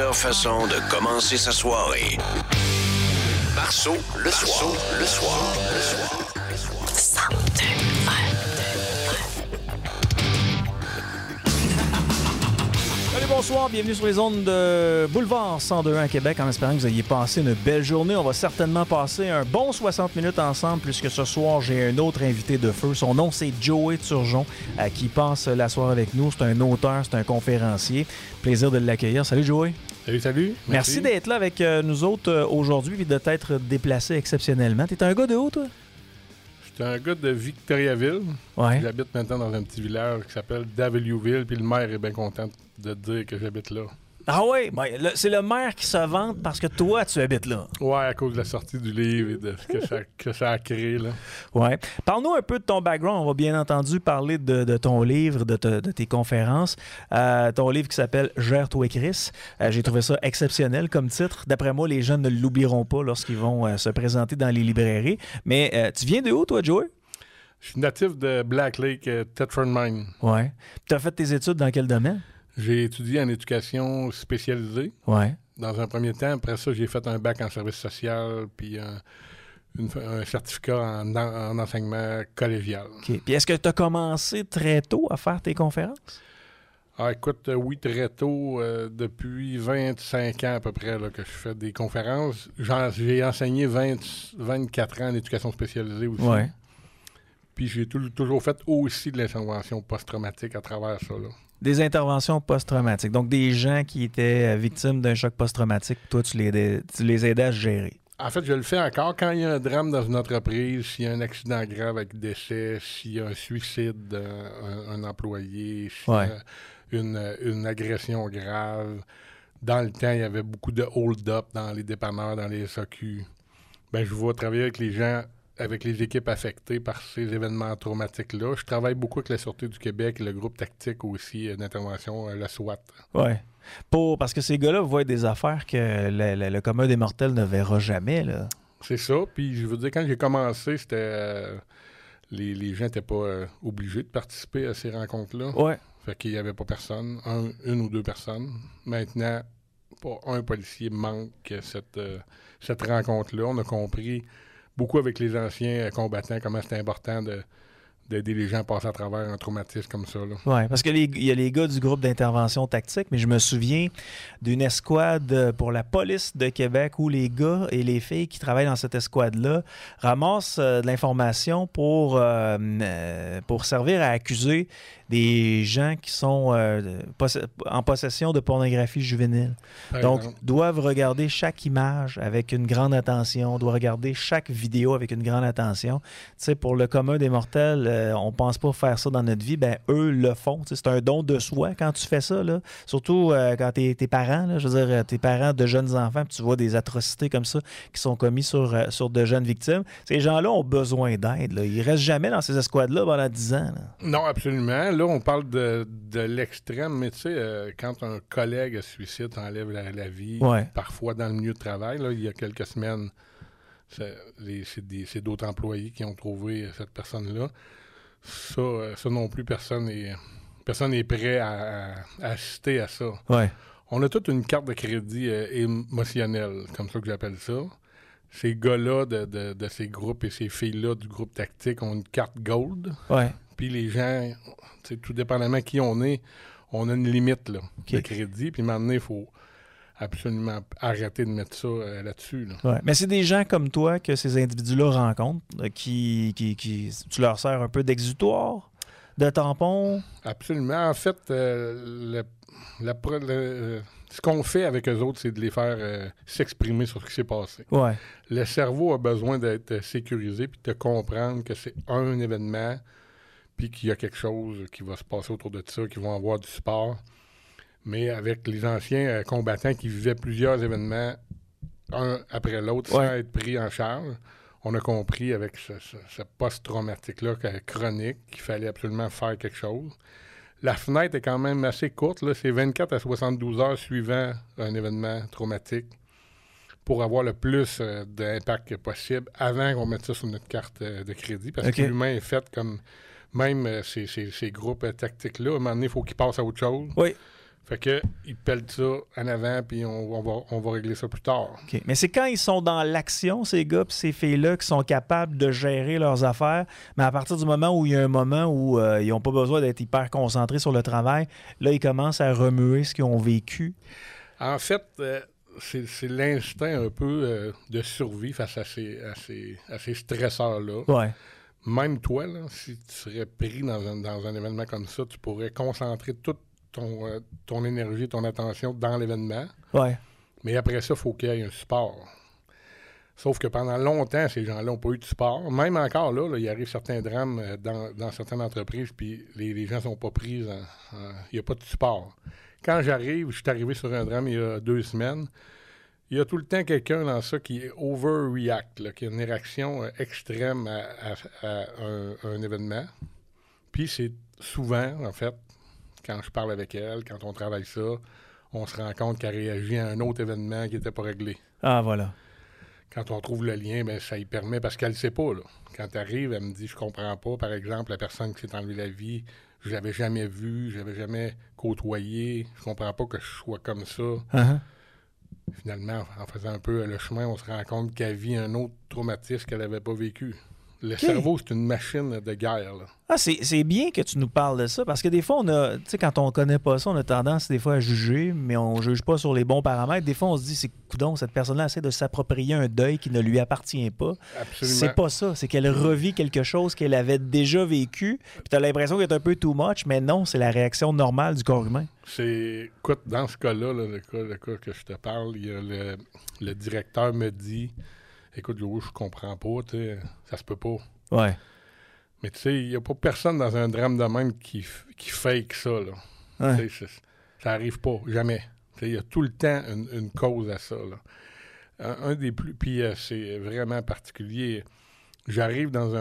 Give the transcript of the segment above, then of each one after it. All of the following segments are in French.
plusieurs façons de commencer sa soirée. Marceau, le soir. 102. Allez, bonsoir, bienvenue sur les ondes de Boulevard 102 à Québec, en espérant que vous ayez passé une belle journée. On va certainement passer un bon 60 minutes ensemble, puisque ce soir, j'ai un autre invité de feu. Son nom, c'est Joey Turgeon, qui passe la soirée avec nous. C'est un auteur, c'est un conférencier. Plaisir de l'accueillir. Salut, Joey. Salut. Merci d'être là avec nous autres aujourd'hui et de t'être déplacé exceptionnellement. T'es un gars de où, toi? Je suis un gars de Victoriaville. Ouais. J'habite maintenant dans un petit village qui s'appelle Daveliouville, puis le maire est bien content de dire que j'habite là. Ah oui? Ben, c'est le maire qui se vante parce que toi, tu habites là. Ouais, à cause de la sortie du livre et de ce que ça a créé, là. Ouais. Parle-nous un peu de ton background. On va bien entendu parler de ton livre, de tes conférences. Ton livre qui s'appelle « Gère-toi Chris ». J'ai trouvé ça exceptionnel comme titre. D'après moi, les jeunes ne l'oublieront pas lorsqu'ils vont se présenter dans les librairies. Mais tu viens de où, toi, Joey? Je suis natif de Black Lake, Thetford Mine. Ouais. Tu as fait tes études dans quel domaine? J'ai étudié en éducation spécialisée. Ouais. Dans un premier temps. Après ça, j'ai fait un bac en service social, puis un certificat en enseignement collégial. OK. Puis est-ce que tu as commencé très tôt à faire tes conférences? Ah, écoute, oui, très tôt, depuis 25 ans à peu près là, que je fais des conférences. J'ai enseigné 24 ans en éducation spécialisée aussi. Ouais. Puis j'ai toujours fait aussi de l'intervention post-traumatique à travers ça, là. Des interventions post-traumatiques. Donc, des gens qui étaient victimes d'un choc post-traumatique, toi, tu les aidais à se gérer. En fait, je le fais encore quand il y a un drame dans une entreprise, s'il y a un accident grave avec décès, s'il y a un suicide d'un employé, s'il y a une agression grave. Dans le temps, il y avait beaucoup de hold-up dans les dépanneurs, dans les SAQ. Ben, je vais travailler avec les gens, avec les équipes affectées par ces événements traumatiques-là. Je travaille beaucoup avec la Sûreté du Québec et le groupe tactique aussi d'intervention, la SWAT. Oui. Parce que ces gars-là voient des affaires que le commun des mortels ne verra jamais, là. C'est ça. Puis je veux dire, quand j'ai commencé, c'était les gens n'étaient pas obligés de participer à ces rencontres-là. Ouais. Fait qu'il n'y avait pas personne, une ou deux personnes. Maintenant, pas un policier manque cette rencontre-là. On a compris beaucoup avec les anciens combattants comment c'était important d'aider les gens à passer à travers un traumatisme comme ça. Oui, parce qu'il y a les gars du groupe d'intervention tactique, mais je me souviens d'une escouade pour la police de Québec où les gars et les filles qui travaillent dans cette escouade-là ramassent de l'information pour servir à accuser des gens qui sont en possession de pornographie juvénile. Donc, doivent regarder chaque image avec une grande attention, doivent regarder chaque vidéo avec une grande attention. Tu sais, pour le commun des mortels, on pense pas faire ça dans notre vie, ben eux le font. Tu sais, c'est un don de soi quand tu fais ça, là. Surtout quand t'es parents, là, je veux dire, tes parents de jeunes enfants, puis tu vois des atrocités comme ça qui sont commises sur de jeunes victimes. Ces gens-là ont besoin d'aide, là. Ils restent jamais dans ces escouades-là pendant 10 ans, là. Non, absolument. Là, on parle de l'extrême, mais tu sais, quand un collègue se suicide, enlève la vie, parfois dans le milieu de travail, là, il y a quelques semaines, c'est d'autres employés qui ont trouvé cette personne-là. Ça non plus, personne n'est prêt à assister à ça. Ouais. On a toute une carte de crédit émotionnelle, comme ça que j'appelle ça. Ces gars-là de ces groupes et ces filles-là du groupe tactique ont une carte gold. Ouais. Puis les gens, tout dépendamment qui on est, on a une limite là, de crédit. Puis maintenant, il faut absolument arrêter de mettre ça là-dessus. Là. Ouais. Mais c'est des gens comme toi que ces individus-là rencontrent, qui tu leur sers un peu d'exutoire, de tampon? Absolument. En fait, ce qu'on fait avec eux autres, c'est de les faire s'exprimer sur ce qui s'est passé. Ouais. Le cerveau a besoin d'être sécurisé puis de comprendre que c'est un événement puis qu'il y a quelque chose qui va se passer autour de ça, qu'ils vont avoir du support. Mais avec les anciens combattants qui vivaient plusieurs événements, un après l'autre, sans être pris en charge, on a compris avec ce post-traumatique-là chronique qu'il fallait absolument faire quelque chose. La fenêtre est quand même assez courte, là, c'est 24 à 72 heures suivant un événement traumatique pour avoir le plus d'impact possible avant qu'on mette ça sur notre carte de crédit. Parce que l'humain est fait comme... Même ces groupes tactiques-là, à un moment donné, il faut qu'ils passent à autre chose. Oui. Fait que ils pèlent ça en avant, puis on va régler ça plus tard. OK. Mais c'est quand ils sont dans l'action, ces gars et ces filles-là, qui sont capables de gérer leurs affaires, mais à partir du moment où il y a un moment où ils n'ont pas besoin d'être hyper concentrés sur le travail, là, ils commencent à remuer ce qu'ils ont vécu. En fait, c'est l'instinct un peu de survie face à ces stresseurs-là. Ouais. Même toi, là, si tu serais pris dans un événement comme ça, tu pourrais concentrer toute ton énergie, ton attention dans l'événement. Ouais. Mais après ça, il faut qu'il y ait un support. Sauf que pendant longtemps, ces gens-là n'ont pas eu de support. Même encore là, il arrive certains drames dans certaines entreprises, puis les gens ne sont pas pris. Il n'y a pas de support. Quand je suis arrivé sur un drame il y a 2 semaines, il y a tout le temps quelqu'un dans ça qui overreact, là, qui a une réaction extrême à un événement. Puis c'est souvent, en fait, quand je parle avec elle, quand on travaille ça, on se rend compte qu'elle réagit à un autre événement qui n'était pas réglé. Ah, voilà. Quand on trouve le lien, bien, ça y permet, parce qu'elle ne sait pas. Là. Quand elle arrive, elle me dit « Je comprends pas, par exemple, la personne qui s'est enlevée la vie, je l'avais jamais vue, je l'avais jamais côtoyée, je comprends pas que je sois comme ça. Uh-huh. » Finalement, en faisant un peu le chemin, on se rend compte qu'elle vit un autre traumatisme qu'elle n'avait pas vécu. Le cerveau, c'est une machine de guerre. Là. Ah, c'est bien que tu nous parles de ça, parce que des fois, tu sais, quand on connaît pas ça, on a tendance des fois à juger, mais on juge pas sur les bons paramètres. Des fois, on se dit, c'est coudonc, cette personne-là essaie de s'approprier un deuil qui ne lui appartient pas. Absolument. C'est pas ça, c'est qu'elle revit quelque chose qu'elle avait déjà vécu, puis tu as l'impression qu'elle est un peu too much, mais non, c'est la réaction normale du corps humain. Écoute, dans ce cas-là, le cas que je te parle, il y a le directeur me dit, écoute, Joe, je comprends pas, tu sais, ça se peut pas. Ouais. Mais tu sais, il n'y a pas personne dans un drame de même qui fake ça, là. Ouais. Ça arrive pas, jamais. Il y a tout le temps une cause à ça, là. Un des plus... Puis c'est vraiment particulier. J'arrive dans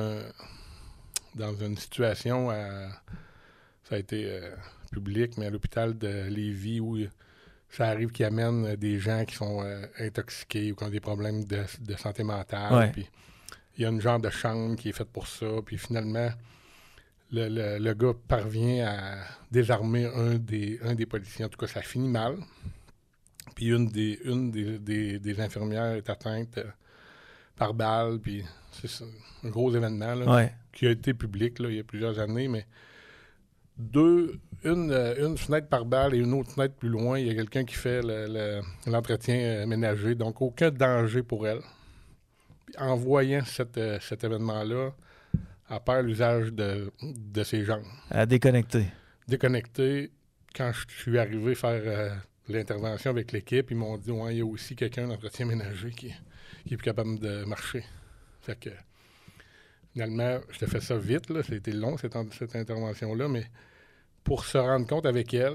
une situation, ça a été public, mais à l'hôpital de Lévis, où ça arrive qu'ils amènent des gens qui sont intoxiqués ou qui ont des problèmes de santé mentale. Ouais. Puis il y a une genre de chambre qui est faite pour ça. Puis finalement, le gars parvient à désarmer un des policiers. En tout cas, ça finit mal. Puis une des infirmières est atteinte par balle. Puis c'est un gros événement là, Ouais. qui a été public là, il y a plusieurs années, mais une fenêtre par balle et une autre fenêtre plus loin, il y a quelqu'un qui fait l'entretien ménager, donc aucun danger pour elle. Puis en voyant cet événement-là, elle perd l'usage de ses jambes. À déconnecter. Déconnecté, quand je suis arrivé faire l'intervention avec l'équipe, ils m'ont dit ouais, il y a aussi quelqu'un d'entretien ménager qui est plus capable de marcher. Fait que finalement, je te fais ça vite, là, c'était long cette intervention-là, mais pour se rendre compte avec elle,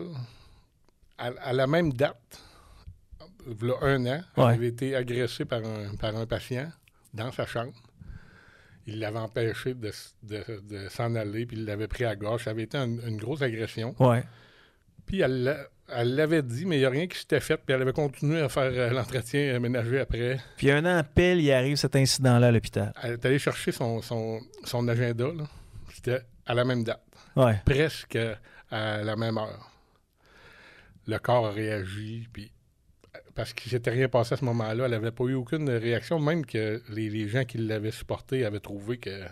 à la même date, il y a 1 an, elle avait été agressée par un patient dans sa chambre. Il l'avait empêché de s'en aller, puis il l'avait pris à gauche. Ça avait été une grosse agression. Ouais. Puis elle l'avait dit, mais il n'y a rien qui s'était fait, puis elle avait continué à faire l'entretien ménager après. Puis 1 an pile, il arrive cet incident-là à l'hôpital. Elle est allée chercher son agenda, là. C'était à la même date. Ouais. Presque à la même heure. Le corps a réagi, puis parce qu'il ne s'était rien passé à ce moment-là, elle n'avait pas eu aucune réaction, même que les gens qui l'avaient supportée avaient trouvé qu'elle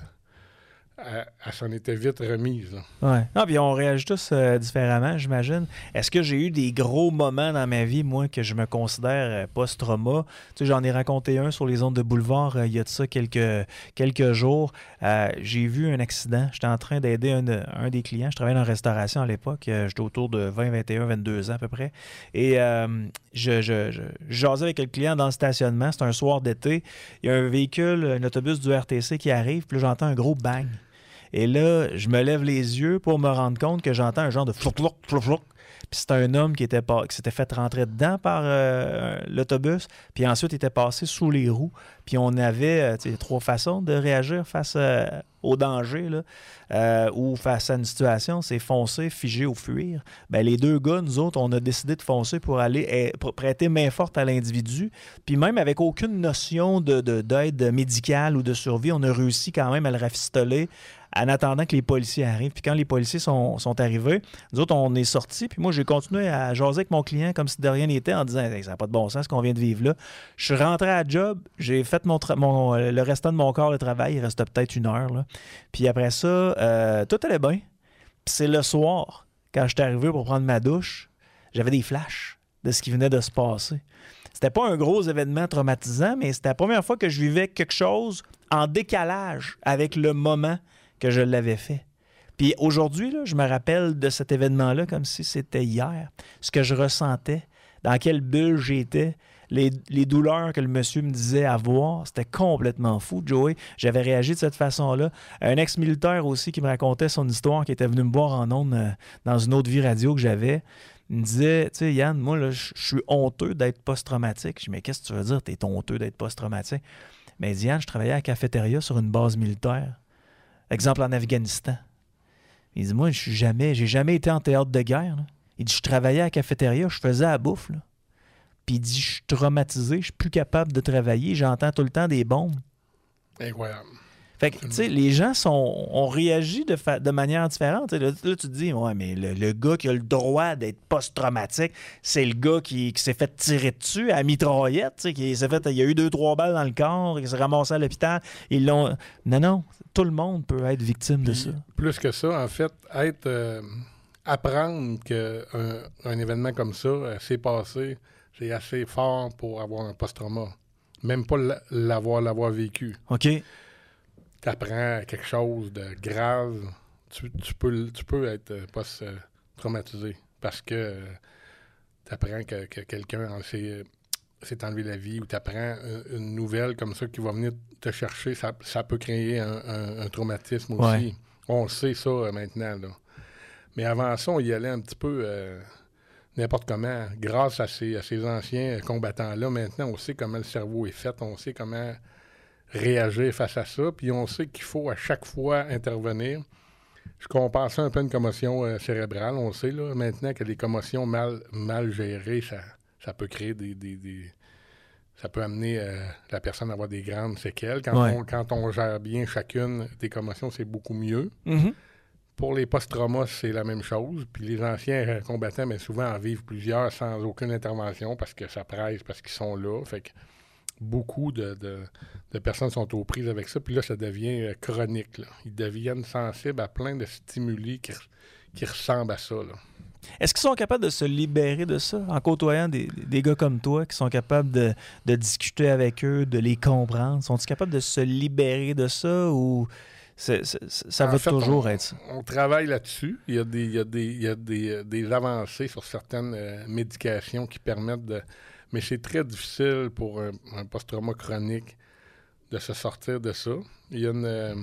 s'en était vite remise. Là. Ouais. Ah, puis on réagit tous différemment, j'imagine. Est-ce que j'ai eu des gros moments dans ma vie, moi, que je me considère post-trauma? Tu sais, j'en ai raconté un sur les ondes de boulevard il y a de ça quelques jours. J'ai vu un accident. J'étais en train d'aider un des clients. Je travaillais dans la restauration à l'époque. J'étais autour de 20, 21, 22 ans à peu près. Et je jasais avec le client dans le stationnement. C'est un soir d'été. Il y a un véhicule, un autobus du RTC qui arrive. Puis là, j'entends un gros bang. Et là, je me lève les yeux pour me rendre compte que j'entends un genre de flouk, flouk, flouk, flouk. Puis c'était un homme qui s'était fait rentrer dedans par l'autobus. Puis ensuite, il était passé sous les roues. Puis on avait 3 façons de réagir face au danger là, ou face à une situation. C'est foncer, figer ou fuir. Bien, les 2 gars, nous autres, on a décidé de foncer pour aller pour prêter main forte à l'individu. Puis même avec aucune notion d'aide médicale ou de survie, on a réussi quand même à le rafistoler, en attendant que les policiers arrivent. Puis quand les policiers sont arrivés, nous autres, on est sortis. Puis moi, j'ai continué à jaser avec mon client comme si de rien n'était en disant hey, « ça n'a pas de bon sens ce qu'on vient de vivre là ». Je suis rentré à la job, j'ai fait le restant de mon corps de travail. Il restait peut-être 1 heure. Là. Puis après ça, tout allait bien. Puis c'est le soir, quand j'étais arrivé pour prendre ma douche, j'avais des flashs de ce qui venait de se passer. C'était pas un gros événement traumatisant, mais c'était la première fois que je vivais quelque chose en décalage avec le moment que je l'avais fait. Puis aujourd'hui, là, je me rappelle de cet événement-là comme si c'était hier. Ce que je ressentais, dans quelle bulle j'étais, les douleurs que le monsieur me disait avoir, c'était complètement fou, Joey. J'avais réagi de cette façon-là. Un ex-militaire aussi qui me racontait son histoire, qui était venu me voir en ondes dans une autre vie radio que j'avais. Il me disait, tu sais, Yann, moi, là, je suis honteux d'être post-traumatique. Je dis, mais qu'est-ce que tu veux dire, t'es honteux d'être post-traumatique? Mais il dit, Yann, je travaillais à la cafétéria sur une base militaire. Exemple, en Afghanistan. Il dit, moi, j'ai jamais été en théâtre de guerre. Là. Il dit, je travaillais à la cafétéria, je faisais la bouffe. Là. Puis il dit, je suis traumatisé, je suis plus capable de travailler, j'entends tout le temps des bombes. Incroyable. Fait que, tu sais, les gens ont réagi de manière différente. Là, tu te dis, ouais, mais le gars qui a le droit d'être post-traumatique, c'est le gars qui s'est fait tirer dessus à la mitraillette, il y a eu 2-3 balles dans le corps, il s'est ramassé à l'hôpital. Ils l'ont... Non, tout le monde peut être victime de ça. Plus que ça, en fait, apprendre qu'un événement comme ça s'est passé, c'est assez fort pour avoir un post-trauma. Même pas l'avoir vécu. OK. Tu apprends quelque chose de grave, tu peux être post-traumatisé parce que tu apprends que quelqu'un s'est enlevé la vie ou tu apprends une nouvelle comme ça qui va venir te chercher, ça peut créer un traumatisme aussi. Ouais. On sait ça maintenant. Là. Mais avant ça, on y allait un petit peu n'importe comment. Grâce à ces anciens combattants-là, maintenant, on sait comment le cerveau est fait, on sait comment réagir face à ça, puis on sait qu'il faut à chaque fois intervenir. Je compare ça un peu à une commotion cérébrale. On sait là maintenant que les commotions mal gérées, ça peut créer ça peut amener la personne à avoir des grandes séquelles. Quand on gère bien chacune des commotions, c'est beaucoup mieux. Mm-hmm. Pour les post-traumas, c'est la même chose. Puis les anciens combattants, mais souvent en vivent plusieurs sans aucune intervention parce que ça presse, parce qu'ils sont là. Fait que beaucoup de personnes sont aux prises avec ça. Puis là, ça devient chronique. Là. Ils deviennent sensibles à plein de stimuli qui ressemblent à ça. Là. Est-ce qu'ils sont capables de se libérer de ça en côtoyant des gars comme toi qui sont capables de discuter avec eux, de les comprendre? Sont-ils capables de se libérer de ça ou ça va toujours être ça? On travaille là-dessus. Il y a des avancées sur certaines médications qui permettent de... Mais c'est très difficile pour un post-trauma chronique de se sortir de ça. Il y a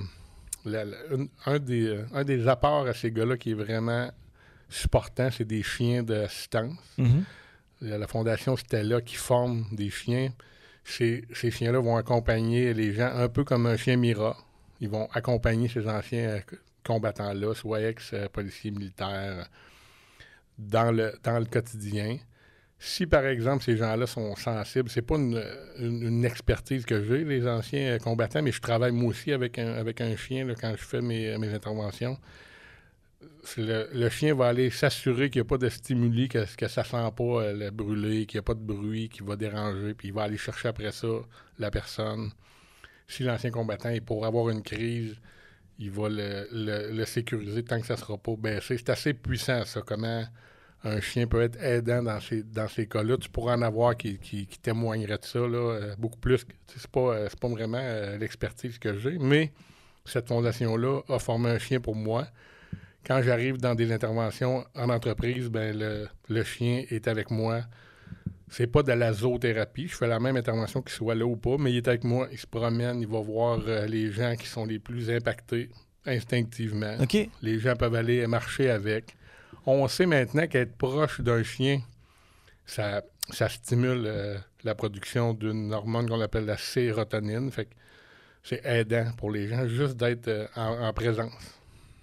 un des apports à ces gars-là qui est vraiment supportant, c'est des chiens d'assistance. Mm-hmm. La Fondation Stella qui forme des chiens. Ces chiens-là vont accompagner les gens un peu comme un chien Mira. Ils vont accompagner ces anciens combattants-là, soit ex-policiers militaires, dans le quotidien. Si, par exemple, ces gens-là sont sensibles, c'est pas une expertise que j'ai, les anciens combattants, mais je travaille moi aussi avec un chien là, quand je fais mes interventions. Le chien va aller s'assurer qu'il n'y a pas de stimuli, que ça ne sent pas le brûler, qu'il n'y a pas de bruit qui va déranger, puis il va aller chercher après ça la personne. Si l'ancien combattant est pour avoir une crise, il va le sécuriser tant que ça ne sera pas baissé. C'est assez puissant, ça, comment un chien peut être aidant dans ces cas-là. Tu pourras en avoir qui témoigneraient de ça, là, beaucoup plus. C'est pas vraiment l'expertise que j'ai, mais cette fondation-là a formé un chien pour moi. Quand j'arrive dans des interventions en entreprise, ben le chien est avec moi. C'est pas de la zoothérapie. Je fais la même intervention qu'il soit là ou pas, mais il est avec moi, il se promène, il va voir les gens qui sont les plus impactés instinctivement. Okay. Les gens peuvent aller marcher avec. On sait maintenant qu'être proche d'un chien, ça stimule la production d'une hormone qu'on appelle la sérotonine. Fait que c'est aidant pour les gens juste d'être en présence.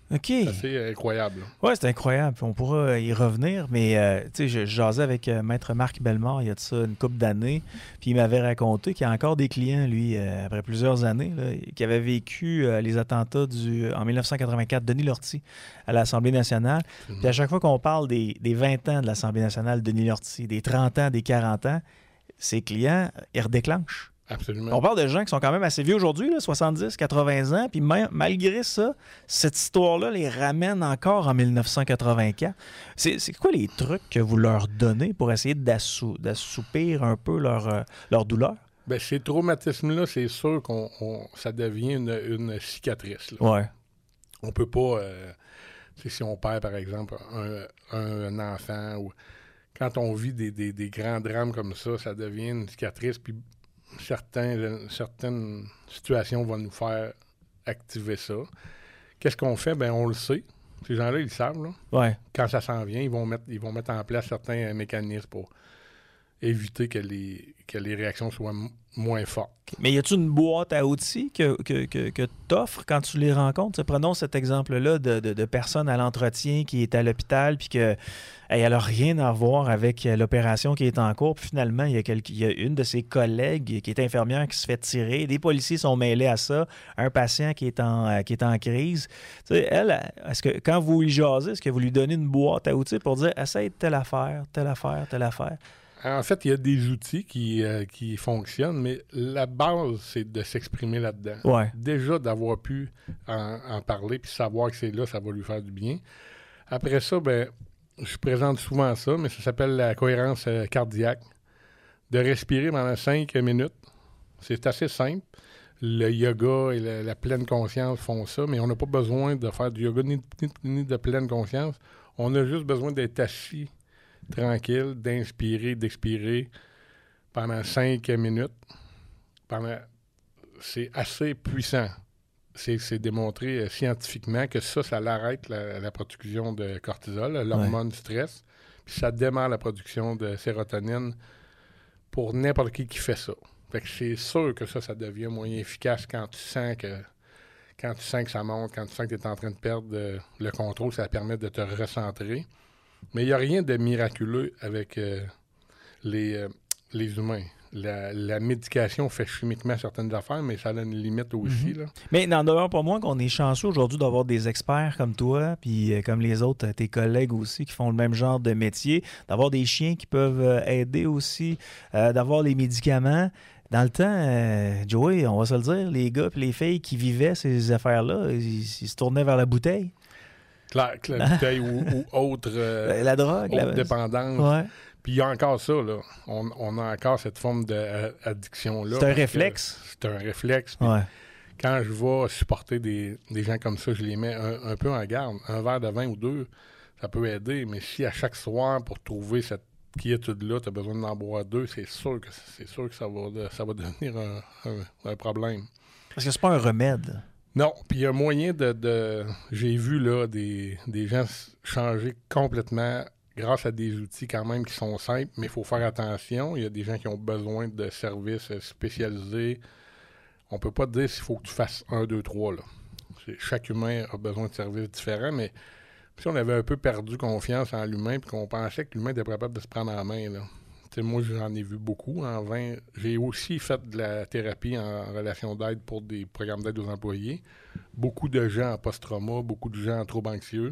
OK. C'est assez incroyable. Oui, c'est incroyable. On pourra y revenir, mais tu sais, je jasais avec Maître Marc Bellemare il y a de ça une couple d'années, puis il m'avait raconté qu'il y a encore des clients, lui, après plusieurs années, là, qui avaient vécu les attentats en 1984, Denis Lortie, à l'Assemblée nationale. Puis à chaque fois qu'on parle des 20 ans de l'Assemblée nationale, Denis Lortie, des 30 ans, des 40 ans, ses clients, ils redéclenchent. Absolument. On parle de gens qui sont quand même assez vieux aujourd'hui, là, 70, 80 ans, puis malgré ça, cette histoire-là les ramène encore en 1984. C'est quoi les trucs que vous leur donnez pour essayer d'assoupir un peu leur douleur? Ben, ces traumatismes-là, c'est sûr ça devient une cicatrice. Là. Ouais. On peut pas... si on perd, par exemple, un enfant, ou quand on vit des grands drames comme ça devient une cicatrice, puis certaines situations vont nous faire activer ça. Qu'est-ce qu'on fait? Ben on le sait. Ces gens-là, ils le savent. Là. Ouais. Quand ça s'en vient, ils vont mettre en place certains mécanismes pour éviter que les réactions soient moins fortes. Mais y a-tu une boîte à outils que tu offres quand tu les rencontres? T'sais, prenons cet exemple-là de personne à l'entretien qui est à l'hôpital puis que elle n'a rien à voir avec l'opération qui est en cours. Puis finalement, il y a une de ses collègues qui est infirmière qui se fait tirer. Des policiers sont mêlés à ça. Un patient qui est en crise. T'sais, elle, est-ce que quand vous lui jasez, est-ce que vous lui donnez une boîte à outils pour dire « Essaye telle affaire, telle affaire, telle affaire ». En fait, il y a des outils qui fonctionnent, mais la base, c'est de s'exprimer là-dedans. Ouais. Déjà, d'avoir pu en parler puis savoir que c'est là, ça va lui faire du bien. Après ça, ben, je présente souvent ça, mais ça s'appelle la cohérence cardiaque. De respirer pendant 5 minutes. C'est assez simple. Le yoga et la pleine conscience font ça, mais on n'a pas besoin de faire du yoga ni de pleine conscience. On a juste besoin d'être assis tranquille, d'inspirer, d'expirer pendant 5 minutes. C'est assez puissant. C'est démontré scientifiquement que ça l'arrête la production de cortisol, l'hormone du stress, puis ça démarre la production de sérotonine pour n'importe qui fait ça. Fait que c'est sûr que ça devient moins efficace quand tu sens que ça monte, quand tu sens que tu es en train de perdre le contrôle, ça permet de te recentrer. Mais il n'y a rien de miraculeux avec les humains. La médication fait chimiquement certaines affaires, mais ça a une limite aussi. Là. Mais n'en demeure pas moins qu'on est chanceux aujourd'hui d'avoir des experts comme toi, puis comme les autres, tes collègues aussi, qui font le même genre de métier, d'avoir des chiens qui peuvent aider aussi, d'avoir les médicaments. Dans le temps, Joey, on va se le dire, les gars et les filles qui vivaient ces affaires-là, ils se tournaient vers la bouteille. Claire, la bouteille ou autre, la drogue, autre dépendance. Ouais. Puis il y a encore ça, là. On a encore cette forme d'addiction-là. C'est un réflexe. C'est un réflexe. Ouais. Quand je vais supporter des gens comme ça, je les mets un peu en garde. Un verre de vin ou deux, ça peut aider. Mais si à chaque soir, pour trouver cette quiétude-là, tu as besoin d'en boire deux, c'est sûr que ça va devenir un problème. Parce que c'est pas un remède. Non, puis il y a moyen j'ai vu là des gens changer complètement grâce à des outils quand même qui sont simples, mais il faut faire attention. Il y a des gens qui ont besoin de services spécialisés. On peut pas te dire s'il faut que tu fasses 1, 2, 3. Là. Chaque humain a besoin de services différents, mais si on avait un peu perdu confiance en l'humain puis qu'on pensait que l'humain était capable de se prendre en main, là. Moi, j'en ai vu beaucoup. J'ai aussi fait de la thérapie en relation d'aide pour des programmes d'aide aux employés. Beaucoup de gens en post-trauma, beaucoup de gens en troubles anxieux.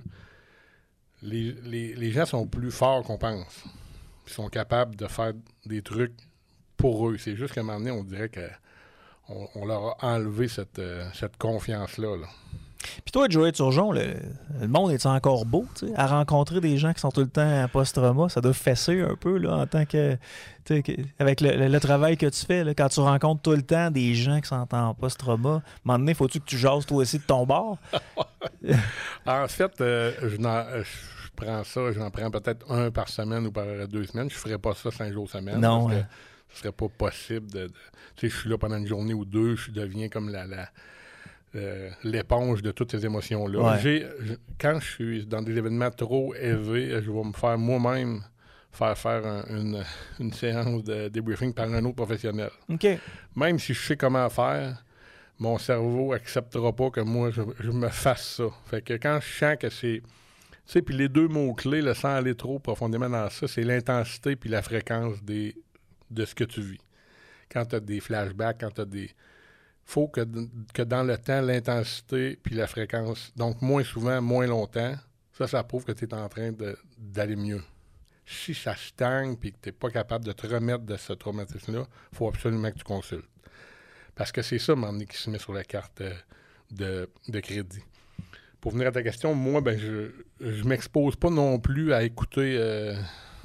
Les gens sont plus forts qu'on pense. Ils sont capables de faire des trucs pour eux. C'est juste qu'à un moment donné, on dirait qu'on leur a enlevé cette confiance-là. Là. Puis toi, Joey Turgeon, le monde est encore beau, tu sais, à rencontrer des gens qui sont tout le temps en post-trauma, ça doit fesser un peu, là, en tant que, avec le travail que tu fais, là, quand tu rencontres tout le temps des gens qui sont en post-trauma, à un moment donné, faut-tu que tu jases toi aussi de ton bord? En fait, je prends ça, j'en prends peut-être un par semaine ou par 2 semaines. Je ferais pas ça 5 jours semaine. Non. Parce que ce serait pas possible tu sais, je suis là pendant une journée ou deux, je deviens comme l'éponge de toutes ces émotions-là. Ouais. Quand je suis dans des événements trop élevés, je vais me faire moi-même faire une séance de débriefing par un autre professionnel. OK. Même si je sais comment faire, mon cerveau acceptera pas que moi, je me fasse ça. Fait que quand je sens que c'est... Tu sais, puis les deux mots-clés, là, sans aller trop profondément dans ça, c'est l'intensité puis la fréquence de ce que tu vis. Quand tu as des flashbacks, quand tu as des... faut que dans le temps, l'intensité puis la fréquence, donc moins souvent, moins longtemps, ça prouve que tu es en train d'aller mieux. Si ça stagne puis que tu n'es pas capable de te remettre de ce traumatisme-là, il faut absolument que tu consultes. Parce que c'est ça, m'emmener qui se met sur la carte de crédit. Pour venir à ta question, moi, ben je m'expose pas non plus à écouter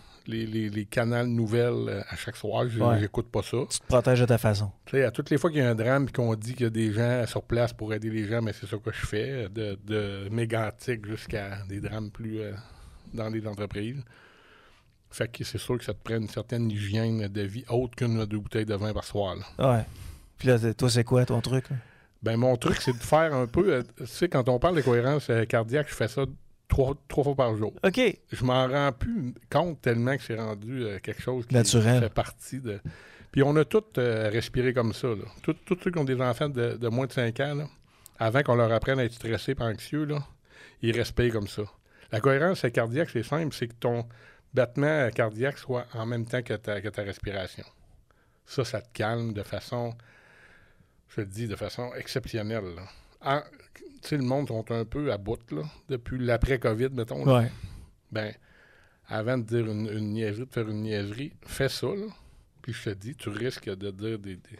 les canaux nouvelles à chaque soir. J'écoute pas ça. Tu te protèges de ta façon. Tu sais, à toutes les fois qu'il y a un drame et qu'on dit qu'il y a des gens sur place pour aider les gens, mais c'est ça que je fais, de mégantiques jusqu'à des drames plus dans les entreprises. Fait que c'est sûr que ça te prend une certaine hygiène de vie autre qu'une ou deux bouteilles de vin par soir. Là. Ouais. Puis là, toi, c'est quoi ton truc? Là? Ben, mon truc, c'est de faire un peu... tu sais, quand on parle de cohérence cardiaque, je fais ça trois fois par jour. OK. Je m'en rends plus compte tellement que c'est rendu quelque chose qui naturel. Fait partie de... Puis on a tous respiré comme ça. Là. Tous ceux qui ont des enfants de moins de 5 ans, là, avant qu'on leur apprenne à être stressés et anxieux, là, ils respirent comme ça. La cohérence cardiaque, c'est simple, c'est que ton battement cardiaque soit en même temps que ta respiration. Ça te calme de façon... Je te dis de façon exceptionnelle. Tu sais, le monde sont un peu à bout, là, depuis l'après-COVID, mettons. Là. Ouais. Ben, avant de dire une niaiserie, de faire une niaiserie, fais ça, là. Puis je te dis, tu risques de dire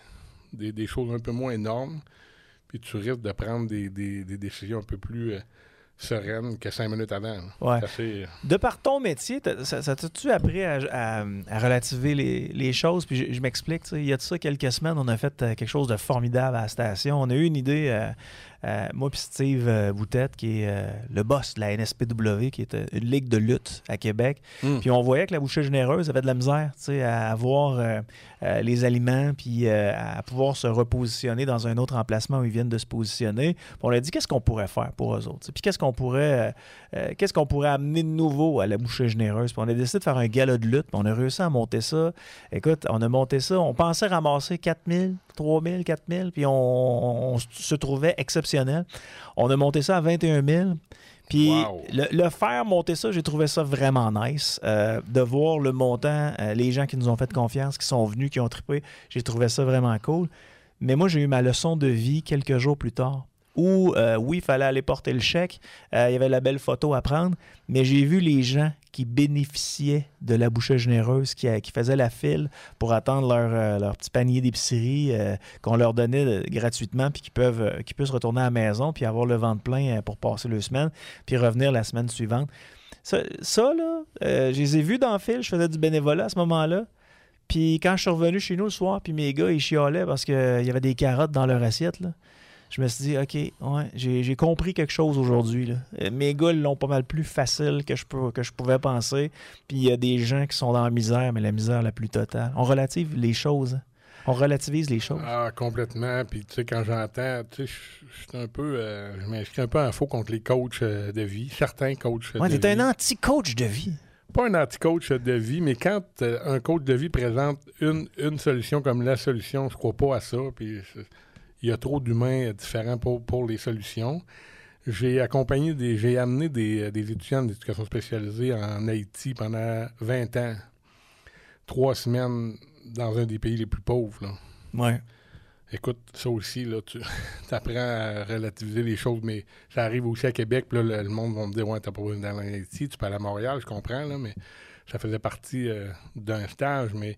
des choses un peu moins énormes, puis tu risques de prendre des décisions un peu plus sereines que 5 minutes avant. Ouais. Assez... De par ton métier, ça t'a-tu appris à relativiser les choses? Puis je m'explique, il y a de ça quelques semaines, on a fait quelque chose de formidable à la station. On a eu une idée, moi puis Steve Boutette, qui est le boss de la NSPW, qui est une ligue de lutte à Québec. Puis on voyait que la Bouchée Généreuse avait de la misère à avoir les aliments, puis à pouvoir se repositionner dans un autre emplacement où ils viennent de se positionner. Puis on a dit, qu'est-ce qu'on pourrait faire pour eux autres? Puis qu'est-ce qu'on pourrait amener de nouveau à la Bouchée Généreuse? Puis on a décidé de faire un gala de lutte, puis on a réussi à monter ça. Écoute, on a monté ça, on pensait ramasser 4 000, 3 000, 4 000, puis on se trouvait exceptionnel. On a monté ça à 21 000. Puis wow. le faire monter ça, j'ai trouvé ça vraiment nice. De voir le montant, les gens qui nous ont fait confiance, qui sont venus, qui ont trippé, j'ai trouvé ça vraiment cool. Mais moi, j'ai eu ma leçon de vie quelques jours plus tard. Où, oui, il fallait aller porter le chèque. Il y avait la belle photo à prendre. Mais j'ai vu les gens qui bénéficiaient de la Bouchée Généreuse, qui faisaient la file pour attendre leur petit panier d'épicerie qu'on leur donnait gratuitement, puis qui puissent retourner à la maison, puis avoir le ventre plein pour passer le semaine, puis revenir la semaine suivante. Ça là, je les ai vus dans le fil. Je faisais du bénévolat à ce moment-là. Puis quand je suis revenu chez nous le soir, puis mes gars, ils chialaient parce qu'il y avait des carottes dans leur assiette, là. Je me suis dit, OK, ouais, j'ai compris quelque chose aujourd'hui. Là. Mes gars l'ont pas mal plus facile que je pouvais penser. Puis il y a des gens qui sont dans la misère, mais la misère la plus totale. On relativise les choses. Hein? On relativise les choses. Ah, complètement. Puis tu sais, quand j'entends, tu sais, je suis un peu... je m'inscris un peu en faux contre les coachs de vie. Certains coachs de vie. T'es un anti-coach de vie. Pas un anti-coach de vie, mais quand un coach de vie présente une solution comme la solution, je crois pas à ça. Puis... Il y a trop d'humains différents pour les solutions. J'ai amené des étudiants d'éducation spécialisée en Haïti pendant 20 ans. 3 semaines dans un des pays les plus pauvres. Là. Ouais. Écoute, ça aussi, là, tu apprends à relativiser les choses, mais ça arrive aussi à Québec, puis là, le monde va me dire « Ouais, t'as pas besoin d'aller en Haïti, tu peux aller à Montréal, je comprends, là, mais ça faisait partie d'un stage, mais...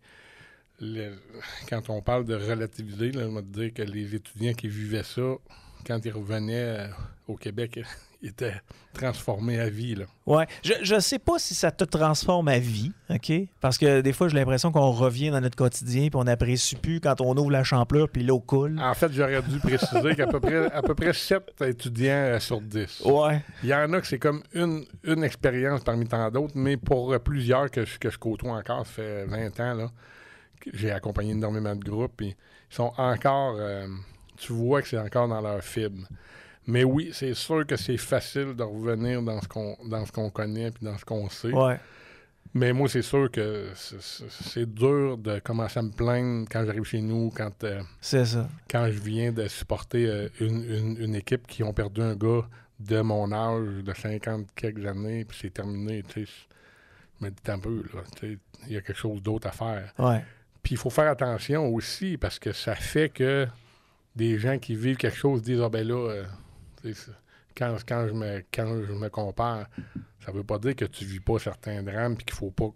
quand on parle de relativiser, là, on va te dire que les étudiants qui vivaient ça, quand ils revenaient au Québec, ils étaient transformés à vie. Là. Ouais. Je sais pas si ça te transforme à vie, OK? Parce que des fois, j'ai l'impression qu'on revient dans notre quotidien puis on n'apprécie plus quand on ouvre la champlure puis l'eau coule. En fait, j'aurais dû préciser qu'à peu près 7 étudiants sur 10. Ouais. Il y en a que c'est comme une expérience parmi tant d'autres, mais pour plusieurs que je côtoie encore, ça fait 20 ans, là, j'ai accompagné énormément de groupes, et ils sont encore... tu vois que c'est encore dans leur fibre. Mais oui, c'est sûr que c'est facile de revenir dans ce qu'on connaît puis dans ce qu'on sait. Ouais. Mais moi, c'est sûr que c'est dur de commencer à me plaindre quand j'arrive chez nous, C'est ça. quand je viens de supporter une équipe qui ont perdu un gars de mon âge, de 50 quelques années, puis c'est terminé. Tu sais, je me dis un peu, là, tu sais, il y a quelque chose d'autre à faire. Ouais. Puis il faut faire attention aussi, parce que ça fait que des gens qui vivent quelque chose disent « Ah ben là, tu sais, quand je me compare, ça veut pas dire que tu vis pas certains drames puis qu'il faut pas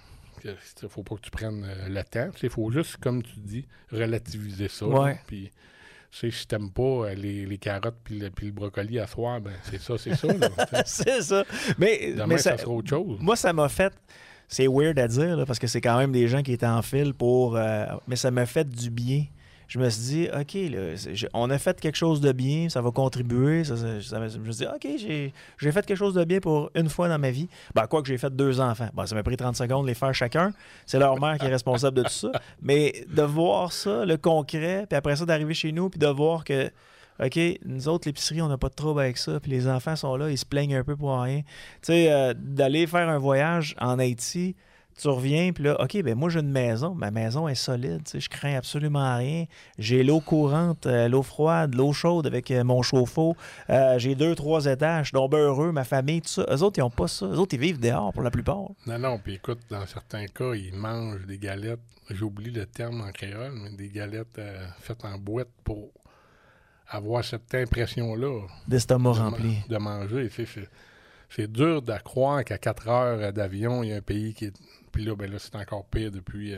que tu prennes le temps. Il faut juste, comme tu dis, relativiser ça. Ouais. Puis, si t'aimes pas les carottes puis le brocoli à soir, ben c'est ça. Là, c'est ça. Mais demain, ça sera autre chose. Moi, ça m'a fait... C'est weird à dire, là, parce que c'est quand même des gens qui étaient en file pour... mais ça m'a fait du bien. Je me suis dit, OK, là, on a fait quelque chose de bien, ça va contribuer. Je me suis dit, OK, j'ai fait quelque chose de bien pour une fois dans ma vie. Ben, quoi que j'ai fait 2 enfants. Ben, ça m'a pris 30 secondes de les faire chacun. C'est leur mère qui est responsable de tout ça. Mais de voir ça, le concret, puis après ça, d'arriver chez nous, puis de voir que, OK, nous autres, l'épicerie, on n'a pas de trouble avec ça, puis les enfants sont là, ils se plaignent un peu pour rien. Tu sais, d'aller faire un voyage en Haïti, tu reviens, puis là, OK, ben moi, j'ai une maison. Ma maison est solide, tu sais, je crains absolument rien. J'ai l'eau courante, l'eau froide, l'eau chaude avec mon chauffe-eau. J'ai 2-3 étages, je suis donc bien heureux, ma famille, tout ça. Eux autres, ils n'ont pas ça. Eux autres, ils vivent dehors pour la plupart. Non, puis écoute, dans certains cas, ils mangent des galettes, j'oublie le terme en créole, mais des galettes faites en boîte pour avoir cette impression-là. D'estomac rempli. De manger, tu sais, c'est dur de croire qu'à 4 heures d'avion, il y a un pays qui est... Puis là, ben là, c'est encore pire depuis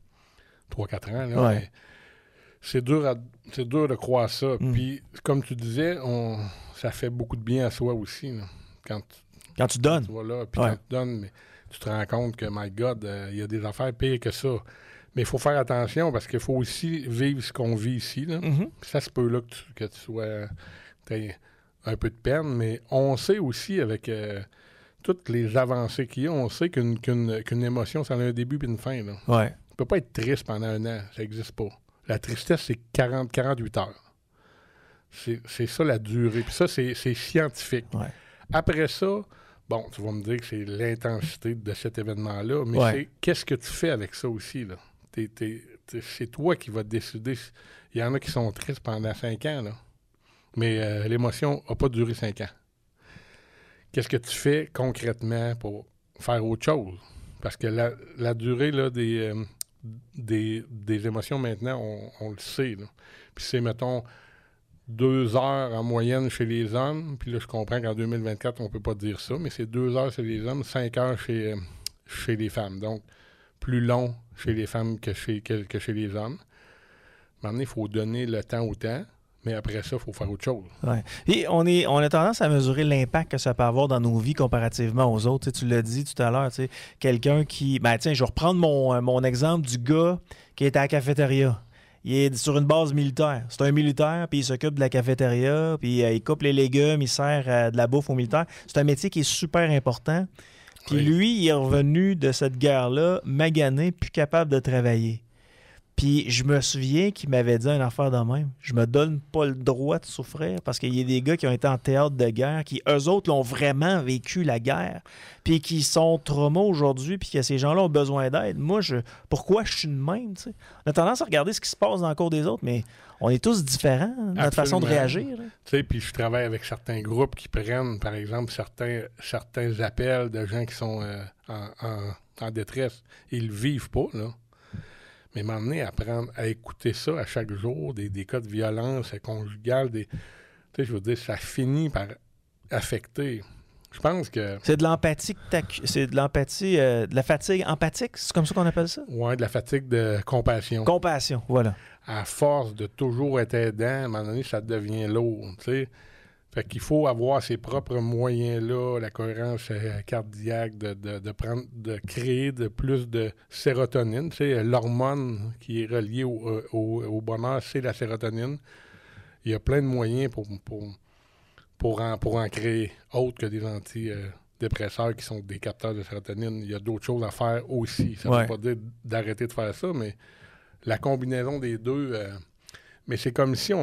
3-4 ans. Là, Ouais. c'est dur de croire ça. Puis, comme tu disais, ça fait beaucoup de bien à soi aussi. Là, quand tu donnes. Tu vois là, puis Ouais. quand tu donnes, mais tu te rends compte que, my God, il y a des affaires pires que ça. Mais il faut faire attention parce qu'il faut aussi vivre ce qu'on vit ici. Là. Mhm. Puis ça se peut là que tu sois... t'aies un peu de peine, mais on sait aussi avec... toutes les avancées qu'il y a, on sait qu'une émotion, ça a un début et une fin. Là. Ouais. Tu peux pas être triste pendant un an, ça n'existe pas. La tristesse, c'est 48 heures. C'est ça la durée. Puis ça, c'est scientifique. Ouais. Après ça, bon, tu vas me dire que c'est l'intensité de cet événement-là, mais Ouais. c'est qu'est-ce que tu fais avec ça aussi, là? C'est toi qui vas décider. Il y en a qui sont tristes pendant 5 ans, là. Mais l'émotion n'a pas duré 5 ans. Qu'est-ce que tu fais concrètement pour faire autre chose? Parce que la durée là, des émotions maintenant, on le sait. Là. Puis c'est, mettons, 2 heures en moyenne chez les hommes. Puis là, je comprends qu'en 2024, on ne peut pas dire ça, mais c'est 2 heures chez les hommes, 5 heures chez les femmes. Donc, plus long chez les femmes que chez les hommes. Maintenant, il faut donner le temps au temps. Mais après ça, il faut faire autre chose. Ouais. Et on a tendance à mesurer l'impact que ça peut avoir dans nos vies comparativement aux autres. Tu l'as dit tout à l'heure, quelqu'un qui... Ben tiens, je vais reprendre mon exemple du gars qui est à la cafétéria. Il est sur une base militaire. C'est un militaire, puis il s'occupe de la cafétéria, puis il coupe les légumes, il sert de la bouffe aux militaires. C'est un métier qui est super important. Puis Oui. lui, il est revenu de cette guerre-là, magané, plus capable de travailler. Puis je me souviens qu'il m'avait dit une affaire de même. Je me donne pas le droit de souffrir parce qu'il y a des gars qui ont été en théâtre de guerre, qui eux autres l'ont vraiment vécu la guerre, puis qui sont traumas aujourd'hui, puis que ces gens-là ont besoin d'aide. Moi, pourquoi je suis de même, tu sais? On a tendance à regarder ce qui se passe dans le cours des autres, mais on est tous différents, notre façon de réagir. Là. Tu sais, puis je travaille avec certains groupes qui prennent, par exemple, certains appels de gens qui sont en détresse. Ils le vivent pas, là. Mais m'emmener à apprendre à écouter ça à chaque jour, des cas de violence conjugale, tu sais, je veux dire, ça finit par affecter. Je pense que... C'est de l'empathie, c'est de l'empathie, de la fatigue empathique, c'est comme ça qu'on appelle ça? Oui, de la fatigue de compassion. Compassion, voilà. À force de toujours être aidant, à un moment donné, ça devient lourd, tu sais. Fait qu'il faut avoir ses propres moyens-là, la cohérence cardiaque, de créer de plus de sérotonine. Tu sais, l'hormone qui est reliée au bonheur, c'est la sérotonine. Il y a plein de moyens pour en créer, autres que des antidépresseurs qui sont des capteurs de sérotonine. Il y a d'autres choses à faire aussi. Ça ne veut pas dire d'arrêter de faire ça, mais la combinaison des deux... mais c'est comme si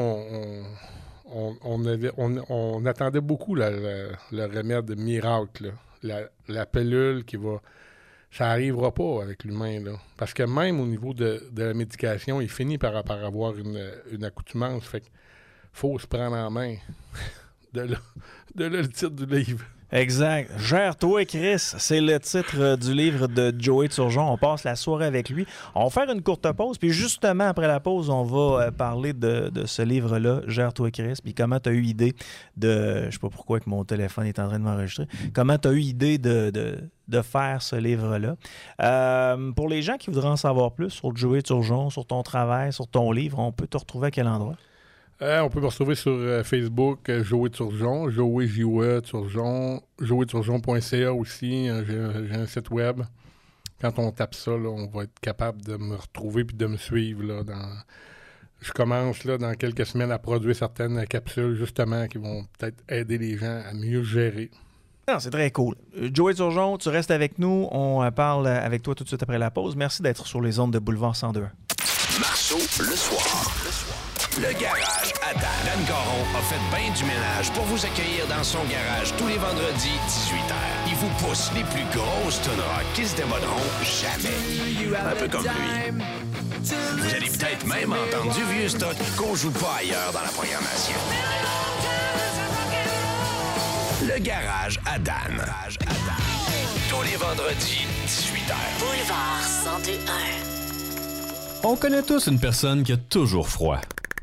on attendait beaucoup le remède miracle, là. La pilule qui va ça n'arrivera pas avec l'humain, là. Parce que même au niveau de la médication, il finit par avoir une accoutumance. Fait qu'il faut se prendre en main. de là le titre du livre. Exact. Gère-toi, Chris. C'est le titre du livre de Joey Turgeon. On passe la soirée avec lui. On va faire une courte pause. Puis justement, après la pause, on va parler de ce livre-là, Gère-toi, Chris. Puis comment tu as eu idée de... Je sais pas pourquoi que mon téléphone est en train de m'enregistrer. Comment tu as eu idée de faire ce livre-là. Pour les gens qui voudraient en savoir plus sur Joey Turgeon, sur ton travail, sur ton livre, on peut te retrouver à quel endroit? On peut me retrouver sur Facebook, Joey Turgeon, Joey J-O-E Turgeon, joeyturgeon.ca aussi, j'ai un site web. Quand on tape ça, là, on va être capable de me retrouver puis de me suivre. Là, je commence là, dans quelques semaines à produire certaines capsules justement qui vont peut-être aider les gens à mieux gérer. Non, c'est très cool. Joey Turgeon, tu restes avec nous. On parle avec toi tout de suite après la pause. Merci d'être sur les ondes de Boulevard 102. Marceau, le soir. Le garage à Dan. Dan Caron a fait bien du ménage pour vous accueillir dans son garage tous les vendredis 18h. Il vous pousse les plus grosses tonnes rock qui se démoderont jamais. Un peu comme lui. Vous allez peut-être même entendre du vieux stock qu'on joue pas ailleurs dans la programmation. Le garage à Dan. Tous les vendredis 18h. Boulevard 102.1. On connaît tous une personne qui a toujours froid.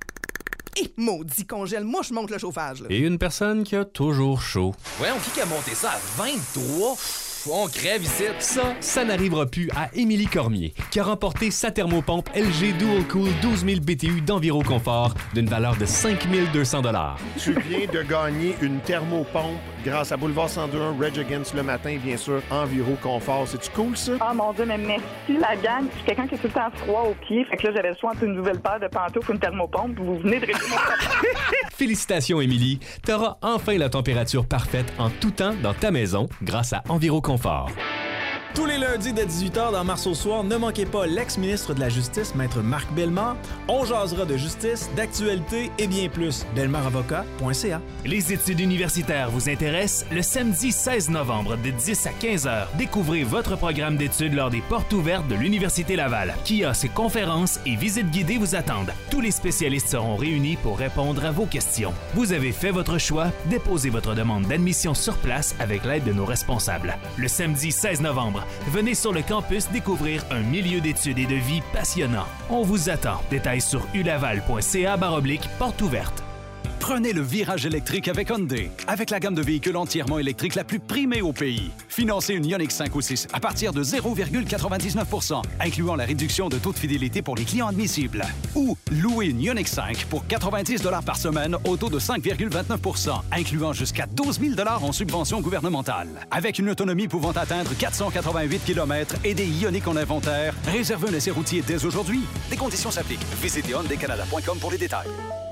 Hé, maudit congèle, moi je monte le chauffage, là. Et une personne qui a toujours chaud. Voyons, qui a monté ça à 23? On crève ici. Ça n'arrivera plus à Émilie Cormier, qui a remporté sa thermopompe LG Dual Cool 12 000 BTU d'EnviroConfort d'une valeur de 5 200 $. Tu viens de gagner une thermopompe grâce à Boulevard 102.1, Rage Against le matin, bien sûr, EnviroConfort. C'est-tu cool, ça? Ah, mon Dieu, mais merci, la gang. Je suis quelqu'un qui a tout le temps froid aux pieds. Fait que là, j'avais le choix entre une nouvelle paire de pantoufles ou une thermopompe. Vous venez de régler mon problème. Félicitations, Émilie. T'auras enfin la température parfaite en tout temps dans ta maison grâce à EnviroConfort. Tous les lundis de 18h dans Marceau Soir, ne manquez pas l'ex-ministre de la Justice, Maître Marc Bellemare. On jasera de justice, d'actualité et bien plus. bellemaravocat.ca. Les études universitaires vous intéressent? Le samedi 16 novembre de 10 à 15h, découvrez votre programme d'études lors des portes ouvertes de l'Université Laval. Kiosques, conférences et visites guidées vous attendent. Tous les spécialistes seront réunis pour répondre à vos questions. Vous avez fait votre choix, déposez votre demande d'admission sur place avec l'aide de nos responsables. Le samedi 16 novembre, venez sur le campus découvrir un milieu d'études et de vie passionnant. On vous attend. Détails sur ulaval.ca/porte ouverte. Prenez le virage électrique avec Hyundai. Avec la gamme de véhicules entièrement électriques la plus primée au pays. Financez une Ioniq 5 ou 6 à partir de 0,99 %, incluant la réduction de taux de fidélité pour les clients admissibles. Ou louez une Ioniq 5 pour 90 $ par semaine au taux de 5,29 %, incluant jusqu'à 12 000 $ en subvention gouvernementale. Avec une autonomie pouvant atteindre 488 km et des Ioniq en inventaire, réservez un essai routier dès aujourd'hui. Des conditions s'appliquent. Visitez hyundaicanada.com pour les détails.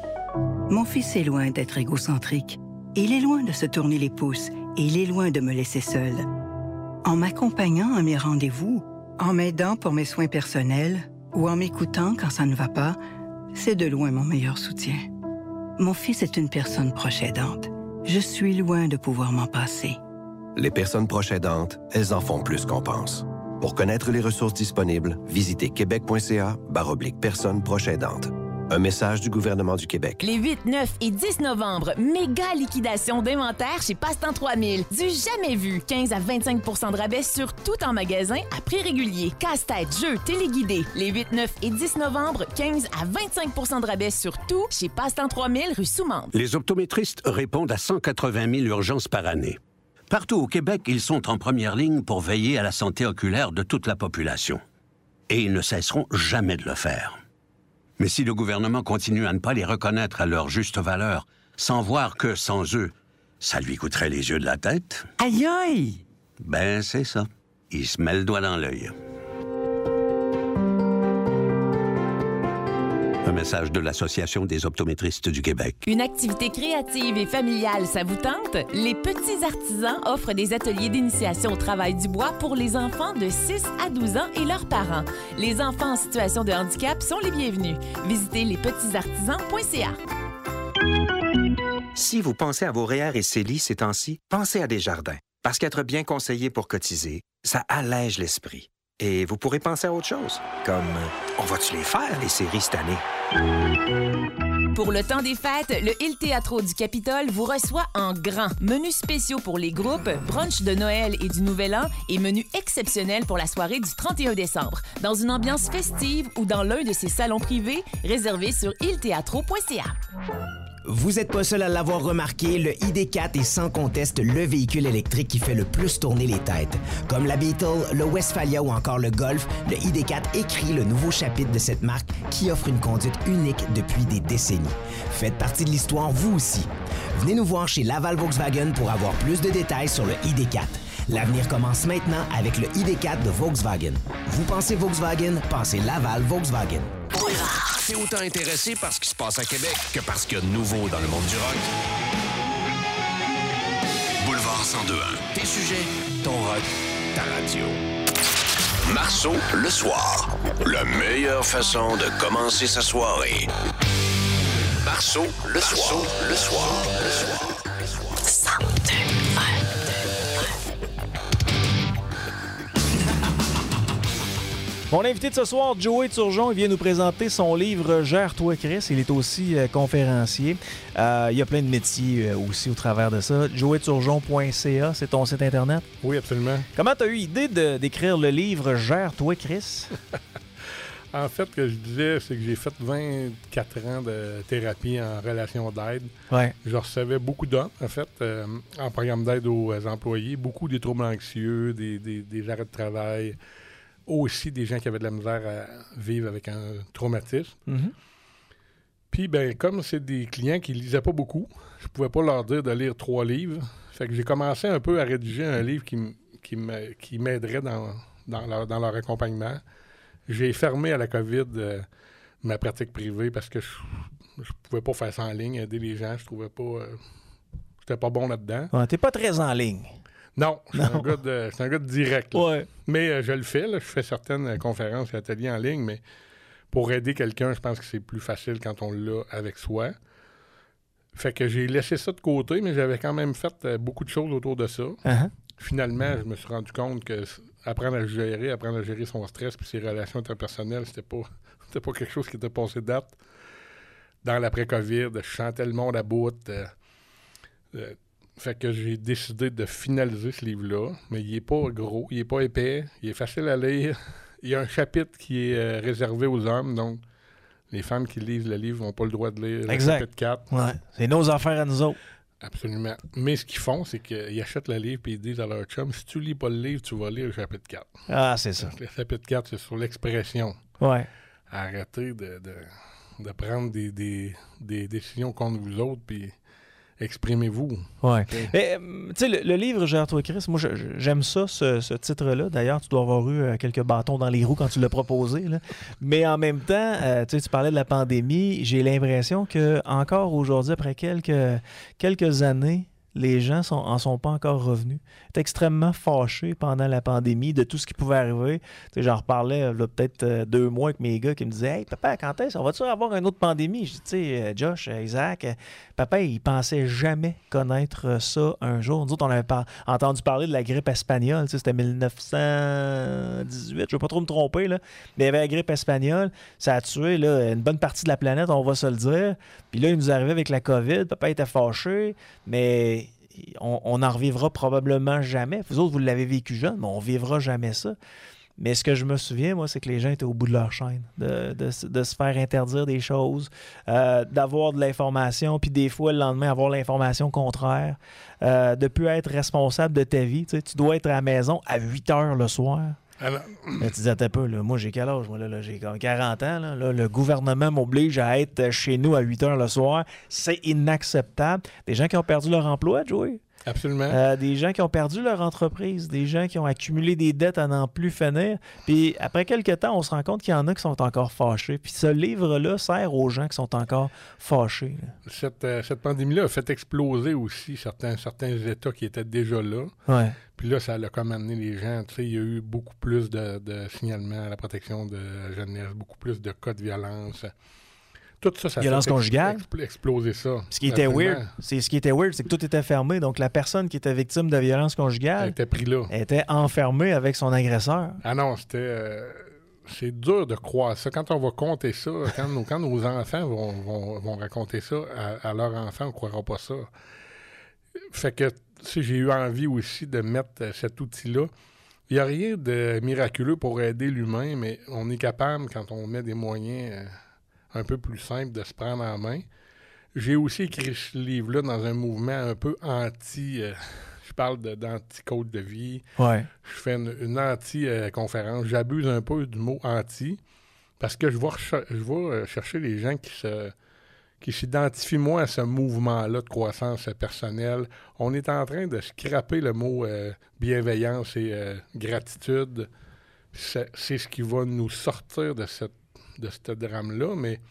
Mon fils est loin d'être égocentrique. Il est loin de se tourner les pouces et il est loin de me laisser seule. En m'accompagnant à mes rendez-vous, en m'aidant pour mes soins personnels ou en m'écoutant quand ça ne va pas, c'est de loin mon meilleur soutien. Mon fils est une personne proche aidante. Je suis loin de pouvoir m'en passer. Les personnes proches aidantes, elles en font plus qu'on pense. Pour connaître les ressources disponibles, visitez québec.ca/personnes proches aidantes. Un message du gouvernement du Québec. Les 8, 9 et 10 novembre, méga liquidation d'inventaire chez Passe-Temps 3000. Du jamais vu. 15 à 25 % de rabais sur tout en magasin à prix régulier. Casse-tête, jeux, téléguidés. Les 8, 9 et 10 novembre, 15 à 25 % de rabais sur tout chez Passe-Temps 3000 rue Soumande. Les optométristes répondent à 180 000 urgences par année. Partout au Québec, ils sont en première ligne pour veiller à la santé oculaire de toute la population. Et ils ne cesseront jamais de le faire. Mais si le gouvernement continue à ne pas les reconnaître à leur juste valeur, sans voir que, sans eux, ça lui coûterait les yeux de la tête... Aïe aïe! Ben, c'est ça. Il se met le doigt dans l'œil. Un message de l'Association des optométristes du Québec. Une activité créative et familiale, ça vous tente? Les Petits Artisans offrent des ateliers d'initiation au travail du bois pour les enfants de 6 à 12 ans et leurs parents. Les enfants en situation de handicap sont les bienvenus. Visitez lespetitsartisans.ca. Si vous pensez à vos REER et CELI ces temps-ci, pensez à Desjardins. Parce qu'être bien conseillé pour cotiser, ça allège l'esprit. Et vous pourrez penser à autre chose, comme on va-tu les faire, les séries, cette année? Pour le temps des fêtes, le Il Teatro du Capitole vous reçoit en grand. Menus spéciaux pour les groupes, brunch de Noël et du Nouvel An et menus exceptionnels pour la soirée du 31 décembre. Dans une ambiance festive ou dans l'un de ses salons privés, réservés sur ilteatro.ca. Vous n'êtes pas seul à l'avoir remarqué, le ID4 est sans conteste le véhicule électrique qui fait le plus tourner les têtes. Comme la Beetle, le Westphalia ou encore le Golf, le ID4 écrit le nouveau chapitre de cette marque qui offre une conduite unique depuis des décennies. Faites partie de l'histoire, vous aussi. Venez nous voir chez Laval Volkswagen pour avoir plus de détails sur le ID4. L'avenir commence maintenant avec le ID4 de Volkswagen. Vous pensez Volkswagen, pensez Laval Volkswagen. T'es autant intéressé par ce qui se passe à Québec que par ce qu'il y a de nouveau dans le monde du rock. Boulevard 102.1. Tes sujets, ton rock, ta radio. Marceau, le soir. La meilleure façon de commencer sa soirée. Marceau, le soir. Le soir. Le soir. 102.1. Mon invité de ce soir, Joey Turgeon, il vient nous présenter son livre « Gère-toi, Chris ». Il est aussi conférencier. Il y a plein de métiers aussi au travers de ça. joeyturgeon.ca, c'est ton site Internet? Oui, absolument. Comment tu as eu l'idée d'écrire le livre « Gère-toi, Chris ». En fait, ce que je disais, c'est que j'ai fait 24 ans de thérapie en relation d'aide. Ouais. Je recevais beaucoup d'hommes, en fait, en programme d'aide aux employés. Beaucoup des troubles anxieux, des arrêts de travail. Aussi des gens qui avaient de la misère à vivre avec un traumatisme. Mm-hmm. Puis, ben, comme c'est des clients qui lisaient pas beaucoup, je pouvais pas leur dire de lire 3 livres. Fait que j'ai commencé un peu à rédiger un livre qui m'aiderait dans leur accompagnement. J'ai fermé à la COVID ma pratique privée parce que je pouvais pas faire ça en ligne, aider les gens. Je trouvais pas... j'étais pas bon là-dedans. Ouais, t'es pas très en ligne. Non, je suis un gars de direct. Là. Ouais. Mais je le fais. Là, je fais certaines conférences et ateliers en ligne, mais pour aider quelqu'un, je pense que c'est plus facile quand on l'a avec soi. Fait que j'ai laissé ça de côté, mais j'avais quand même fait beaucoup de choses autour de ça. Uh-huh. Finalement, je me suis rendu compte que apprendre à gérer son stress puis ses relations interpersonnelles, c'était pas quelque chose qui était passé date. Dans l'après-COVID, je chantais le monde à bout. Fait que j'ai décidé de finaliser ce livre-là, mais il est pas gros, il est pas épais, il est facile à lire. Il y a un chapitre qui est réservé aux hommes, donc les femmes qui lisent le livre n'ont pas le droit de lire le chapitre 4. Ouais. C'est nos affaires à nous autres. Absolument. Mais ce qu'ils font, c'est qu'ils achètent le livre et ils disent à leur chum, si tu lis pas le livre, tu vas lire le chapitre 4. Ah, c'est ça. Donc, le chapitre 4, c'est sur l'expression. Ouais. Arrêtez de prendre des décisions contre vous autres, puis... exprimez-vous. Oui. Tu sais, le livre Gère-toi, Chris, moi, j'aime ça, ce titre-là. D'ailleurs, tu dois avoir eu quelques bâtons dans les roues quand tu l'as proposé. Là. Mais en même temps, tu parlais de la pandémie. J'ai l'impression que encore aujourd'hui, après quelques années, les gens en sont pas encore revenus. Ils étaient extrêmement fâchés pendant la pandémie de tout ce qui pouvait arriver. J'en reparlais là, peut-être 2 mois avec mes gars qui me disaient « Hey, papa, quand est-ce? On va-tu avoir une autre pandémie? » Je dis, tu sais, Josh, Isaac, papa, il pensait jamais connaître ça un jour. Nous autres, on avait entendu parler de la grippe espagnole. C'était 1918, je ne vais pas trop me tromper, là. Mais il y avait la grippe espagnole. Ça a tué là, une bonne partie de la planète, on va se le dire. Puis là, il nous arrivait avec la COVID. Papa était fâché, mais... On n'en revivra probablement jamais. Vous autres, vous l'avez vécu jeune, mais on ne vivra jamais ça. Mais ce que je me souviens, moi, c'est que les gens étaient au bout de leur chaîne, de se faire interdire des choses, d'avoir de l'information, puis des fois, le lendemain, avoir l'information contraire, de ne plus être responsable de ta vie. Tu dois être à la maison à 8 heures le soir. Alors... Là, tu disais, attends peu, là, moi j'ai quel âge? Moi, là, j'ai comme 40 ans. Là, le gouvernement m'oblige à être chez nous à 8 heures le soir. C'est inacceptable. Des gens qui ont perdu leur emploi, Joey. Absolument. Des gens qui ont perdu leur entreprise, des gens qui ont accumulé des dettes à n'en plus finir. Puis après quelques temps, on se rend compte qu'il y en a qui sont encore fâchés. Puis ce livre-là sert aux gens qui sont encore fâchés. Cette pandémie-là a fait exploser aussi certains États qui étaient déjà là. Ouais. Puis là, ça a comme amené les gens. Tu sais, il y a eu beaucoup plus de signalements à la protection de la jeunesse, beaucoup plus de cas de violence. Tout ça, ça violence conjugale. Exploser ça. Ce qui était weird, c'est que tout était fermé. Donc, la personne qui était victime de violence conjugale était pris là. Était enfermée avec son agresseur. Ah non, c'était... c'est dur de croire ça. Quand on va compter ça, quand nos enfants vont raconter ça à leurs enfants, on ne croira pas ça. Fait que, tu sais, j'ai eu envie aussi de mettre cet outil-là. Il n'y a rien de miraculeux pour aider l'humain, mais on est capable, quand on met des moyens un peu plus simples, de se prendre en main. J'ai aussi écrit ce livre-là dans un mouvement un peu anti... je parle d'anti-code de vie. Ouais. Je fais une anti-conférence. J'abuse un peu du mot « anti » parce que je vais chercher les gens qui s'identifient moins à ce mouvement-là de croissance personnelle. On est en train de scraper le mot bienveillance et gratitude. C'est ce qui va nous sortir de ce drame-là, mais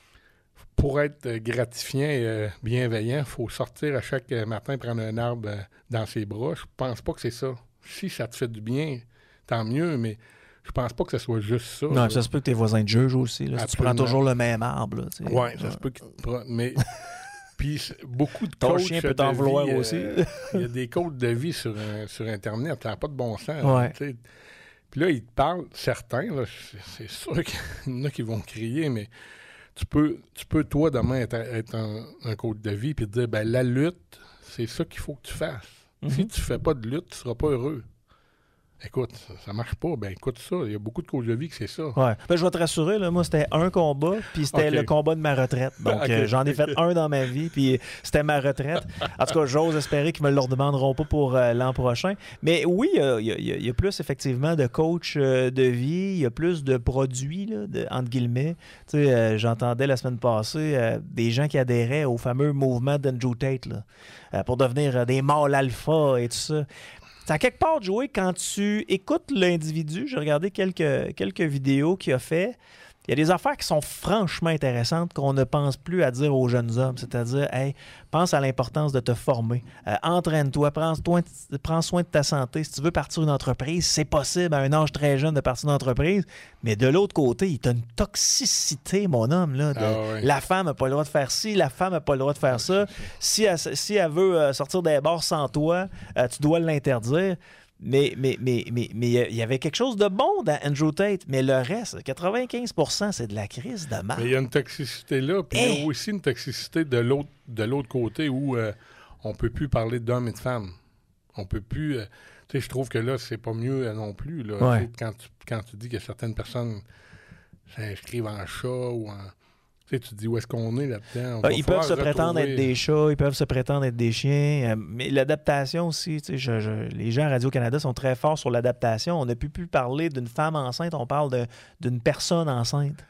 pour être gratifiant et bienveillant, il faut sortir à chaque matin, prendre un arbre dans ses bras. Je pense pas que c'est ça. Si ça te fait du bien, tant mieux, mais je pense pas que ce soit juste ça. Non, ça se peut que tes voisins te jugent aussi. Là, si tu prends toujours le même arbre. Oui, ça se peut qu'ils te prennent. Mais puis beaucoup de ton coachs chien peut t'en vouloir aussi. Il y a des coachs de vie sur Internet. Ça n'a pas de bon sens. Ouais. Puis là, ils te parlent, certains, là, c'est sûr qu'il y en a qui vont crier, mais tu peux toi, demain, être un coach de vie et te dire, ben la lutte, c'est ça qu'il faut que tu fasses. Si tu fais pas de lutte, tu seras pas heureux. Écoute, ça marche pas. Ben écoute ça. Il y a beaucoup de coachs de vie que c'est ça. Ouais. Ben, je vais te rassurer, là, moi, c'était un combat, puis c'était le combat de ma retraite. Donc, j'en ai fait un dans ma vie, puis c'était ma retraite. En tout cas, j'ose espérer qu'ils me le redemanderont pas pour l'an prochain. Mais oui, il y a plus, effectivement, de coachs de vie. Il y a plus de produits, là, entre guillemets. Tu sais, j'entendais la semaine passée des gens qui adhéraient au fameux mouvement d'Andrew Tate, là, pour devenir des mâles alpha et tout ça. À quelque part, Joey, quand tu écoutes l'individu, j'ai regardé quelques vidéos qu'il a fait, il y a des affaires qui sont franchement intéressantes qu'on ne pense plus à dire aux jeunes hommes. C'est-à-dire, hey, pense à l'importance de te former. Entraîne-toi, prends soin de ta santé. Si tu veux partir d'une entreprise, c'est possible à un âge très jeune de partir d'une entreprise. Mais de l'autre côté, il y a une toxicité, mon homme. Là, la femme n'a pas le droit de faire ci, la femme n'a pas le droit de faire ça. Si elle veut sortir des bars sans toi, tu dois l'interdire. Mais il y avait quelque chose de bon dans Andrew Tate, mais le reste, 95%, c'est de la crise de marde. Mais il y a une toxicité là, puis il y a aussi une toxicité de l'autre côté où on ne peut plus parler d'hommes et de femmes. On peut plus... tu sais, je trouve que là, c'est pas mieux non plus. Là. Ouais. Quand tu dis que certaines personnes s'inscrivent en chat ou en... Tu sais, tu te dis où est-ce qu'on est là-dedans. Ils peuvent se prétendre être des chats, ils peuvent se prétendre être des chiens. Mais l'adaptation aussi, tu sais, les gens à Radio-Canada sont très forts sur l'adaptation. On n'a plus parler d'une femme enceinte, on parle d'une personne enceinte.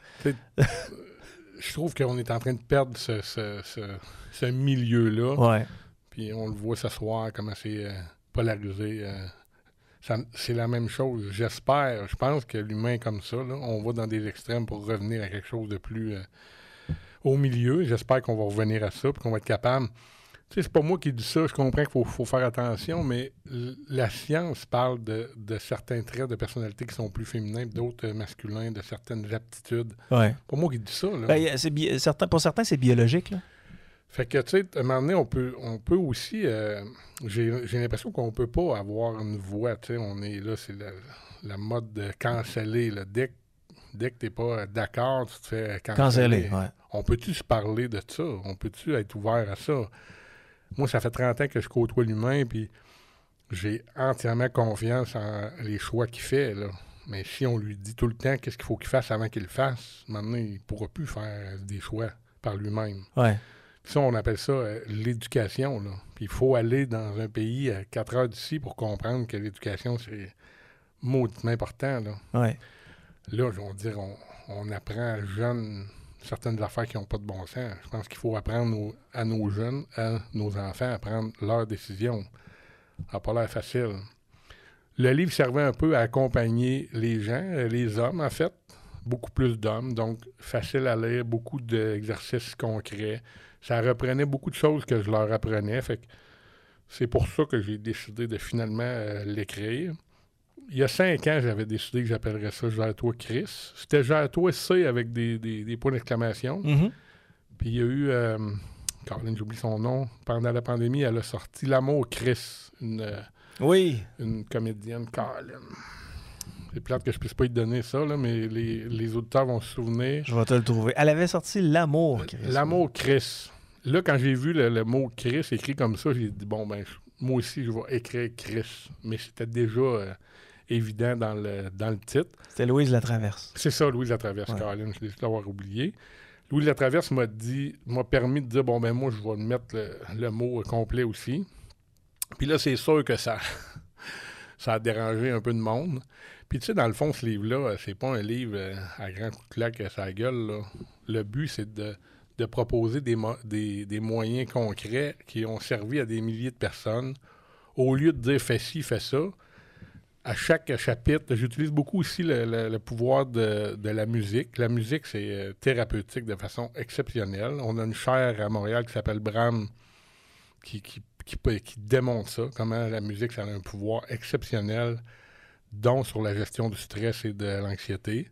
Je trouve qu'on est en train de perdre ce milieu-là. Ouais. Puis on le voit ce soir, comment c'est polarisé. C'est la même chose. J'espère, je pense que l'humain comme ça, là, on va dans des extrêmes pour revenir à quelque chose de plus... au milieu. J'espère qu'on va revenir à ça et qu'on va être capable... Tu sais, c'est pas moi qui dis ça. Je comprends qu'il faut faire attention, mais la science parle de certains traits de personnalité qui sont plus féminins, d'autres masculins, de certaines aptitudes. Ouais. C'est pas moi qui dis ça. Là. Ben, pour certains, c'est biologique. Là. Fait que, tu sais, à un moment donné, on peut aussi... j'ai l'impression qu'on peut pas avoir une voix. Tu sais, on est là, c'est la mode de canceller. Là. Dès que t'es pas d'accord, tu te fais canceller. Ouais. On peut-tu se parler de ça? On peut-tu être ouvert à ça? Moi, ça fait 30 ans que je côtoie l'humain, puis j'ai entièrement confiance en les choix qu'il fait, là. Mais si on lui dit tout le temps qu'est-ce qu'il faut qu'il fasse avant qu'il le fasse, maintenant, il ne pourra plus faire des choix par lui-même. Ouais. Puis ça, on appelle ça l'éducation, là. Puis il faut aller dans un pays à 4 heures d'ici pour comprendre que l'éducation, c'est mauditement important, là. Ouais. Là, je vais dire, on apprend jeunes certaines affaires qui n'ont pas de bon sens. Je pense qu'il faut apprendre à nos jeunes, à nos enfants, à prendre leurs décisions. Ça n'a pas l'air facile. Le livre servait un peu à accompagner les gens, les hommes, en fait. Beaucoup plus d'hommes, donc facile à lire, beaucoup d'exercices concrets. Ça reprenait beaucoup de choses que je leur apprenais. Fait que c'est pour ça que j'ai décidé de finalement l'écrire. Il y a 5 ans, j'avais décidé que j'appellerais ça « Gère-toi Chris ». C'était « Gère-toi C » avec des points d'exclamation. Mm-hmm. Puis il y a eu, Caroline, j'oublie son nom, pendant la pandémie, elle a sorti L'amour Chris, une comédienne, Caroline. C'est plate que je puisse pas y donner ça, là, mais les auditeurs vont se souvenir. Je vais te le trouver. Elle avait sorti L'amour Chris. L'amour Chris. Là, quand j'ai vu le mot Chris écrit comme ça, j'ai dit, bon, ben, moi aussi, je vais écrire Chris. Mais c'était déjà évident dans le titre. C'était Louise Latraverse. C'est ça, Louise Latraverse, ouais. Caroline, je décide d'avoir oublié. Louise Latraverse m'a permis de dire, bon, ben, moi, je vais mettre le mot complet aussi. Puis là, c'est sûr que ça a dérangé un peu de monde. Puis tu sais, dans le fond, ce livre-là, c'est pas un livre à grand coup de claque à sa gueule, là. Le but, c'est de proposer des moyens concrets qui ont servi à des milliers de personnes. Au lieu de dire « fais ci, fais ça », à chaque chapitre, j'utilise beaucoup aussi le pouvoir de la musique. La musique, c'est thérapeutique de façon exceptionnelle. On a une chaire à Montréal qui s'appelle Bram qui démontre ça, comment la musique, ça a un pouvoir exceptionnel, dont sur la gestion du stress et de l'anxiété.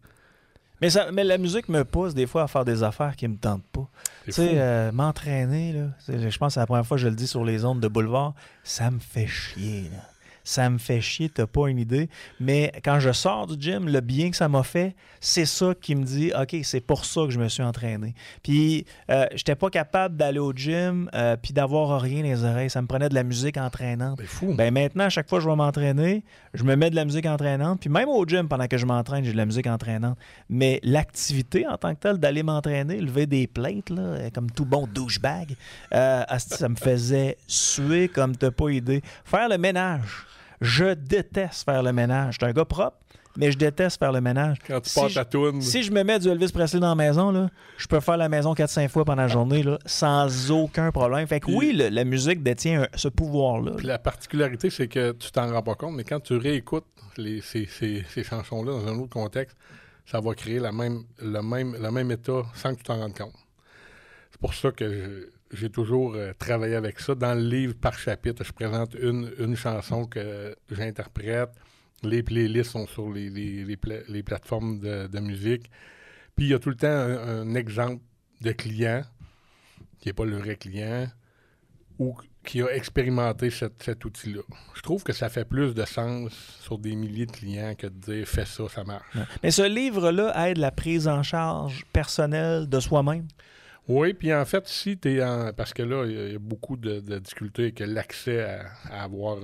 Mais la musique me pousse des fois à faire des affaires qui me tentent pas. Tu sais, m'entraîner, là, je pense que c'est la première fois que je le dis sur les ondes de Boulevard, ça me fait chier, là. Ça me fait chier, t'as pas une idée. Mais quand je sors du gym, le bien que ça m'a fait, c'est ça qui me dit, OK, c'est pour ça que je me suis entraîné. Puis, j'étais pas capable d'aller au gym puis d'avoir rien dans les oreilles. Ça me prenait de la musique entraînante. C'est fou. Ben maintenant, à chaque fois que je vais m'entraîner, je me mets de la musique entraînante. Puis même au gym, pendant que je m'entraîne, j'ai de la musique entraînante. Mais l'activité en tant que telle, d'aller m'entraîner, lever des plates, là, comme tout bon douchebag, ça me faisait suer comme t'as pas idée. Faire le ménage. Je déteste faire le ménage. Je suis un gars propre, mais je déteste faire le ménage. Quand tu passes ta toune. Si je me mets du Elvis Presley dans la maison, là, je peux faire la maison 4-5 fois pendant la journée là, sans aucun problème. Fait que oui, la musique détient ce pouvoir-là. Puis la particularité, c'est que tu t'en rends pas compte, mais quand tu réécoutes ces chansons-là dans un autre contexte, ça va créer le même état sans que tu t'en rendes compte. C'est pour ça que j'ai toujours travaillé avec ça. Dans le livre, par chapitre, je présente une chanson que j'interprète. Les playlists sont sur les plateformes de musique. Puis il y a tout le temps un exemple de client, qui n'est pas le vrai client, ou qui a expérimenté cet outil-là. Je trouve que ça fait plus de sens sur des milliers de clients que de dire « fais ça, ça marche ». Mais ce livre-là aide la prise en charge personnelle de soi-même? Oui, puis en fait, si tu es parce que là, il y a beaucoup de difficultés avec l'accès à avoir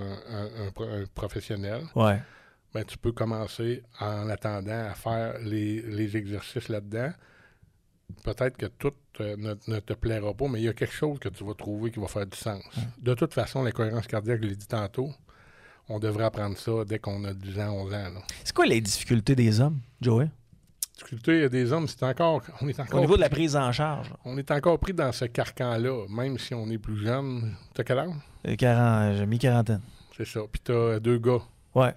un professionnel. Ouais. Ben, tu peux commencer en attendant à faire les exercices là-dedans. Peut-être que tout ne te plaira pas, mais il y a quelque chose que tu vas trouver qui va faire du sens. De toute façon, la cohérence cardiaque, je l'ai dit tantôt, on devrait apprendre ça dès qu'on a 10 ans, 11 ans. Là. C'est quoi les difficultés des hommes, Joey? Difficulté des hommes, on est encore au niveau de la prise en charge. On est encore pris dans ce carcan-là, même si on est plus jeune. T'as quel âge? J'ai mi-quarantaine. C'est ça. Puis t'as 2 gars. Ouais.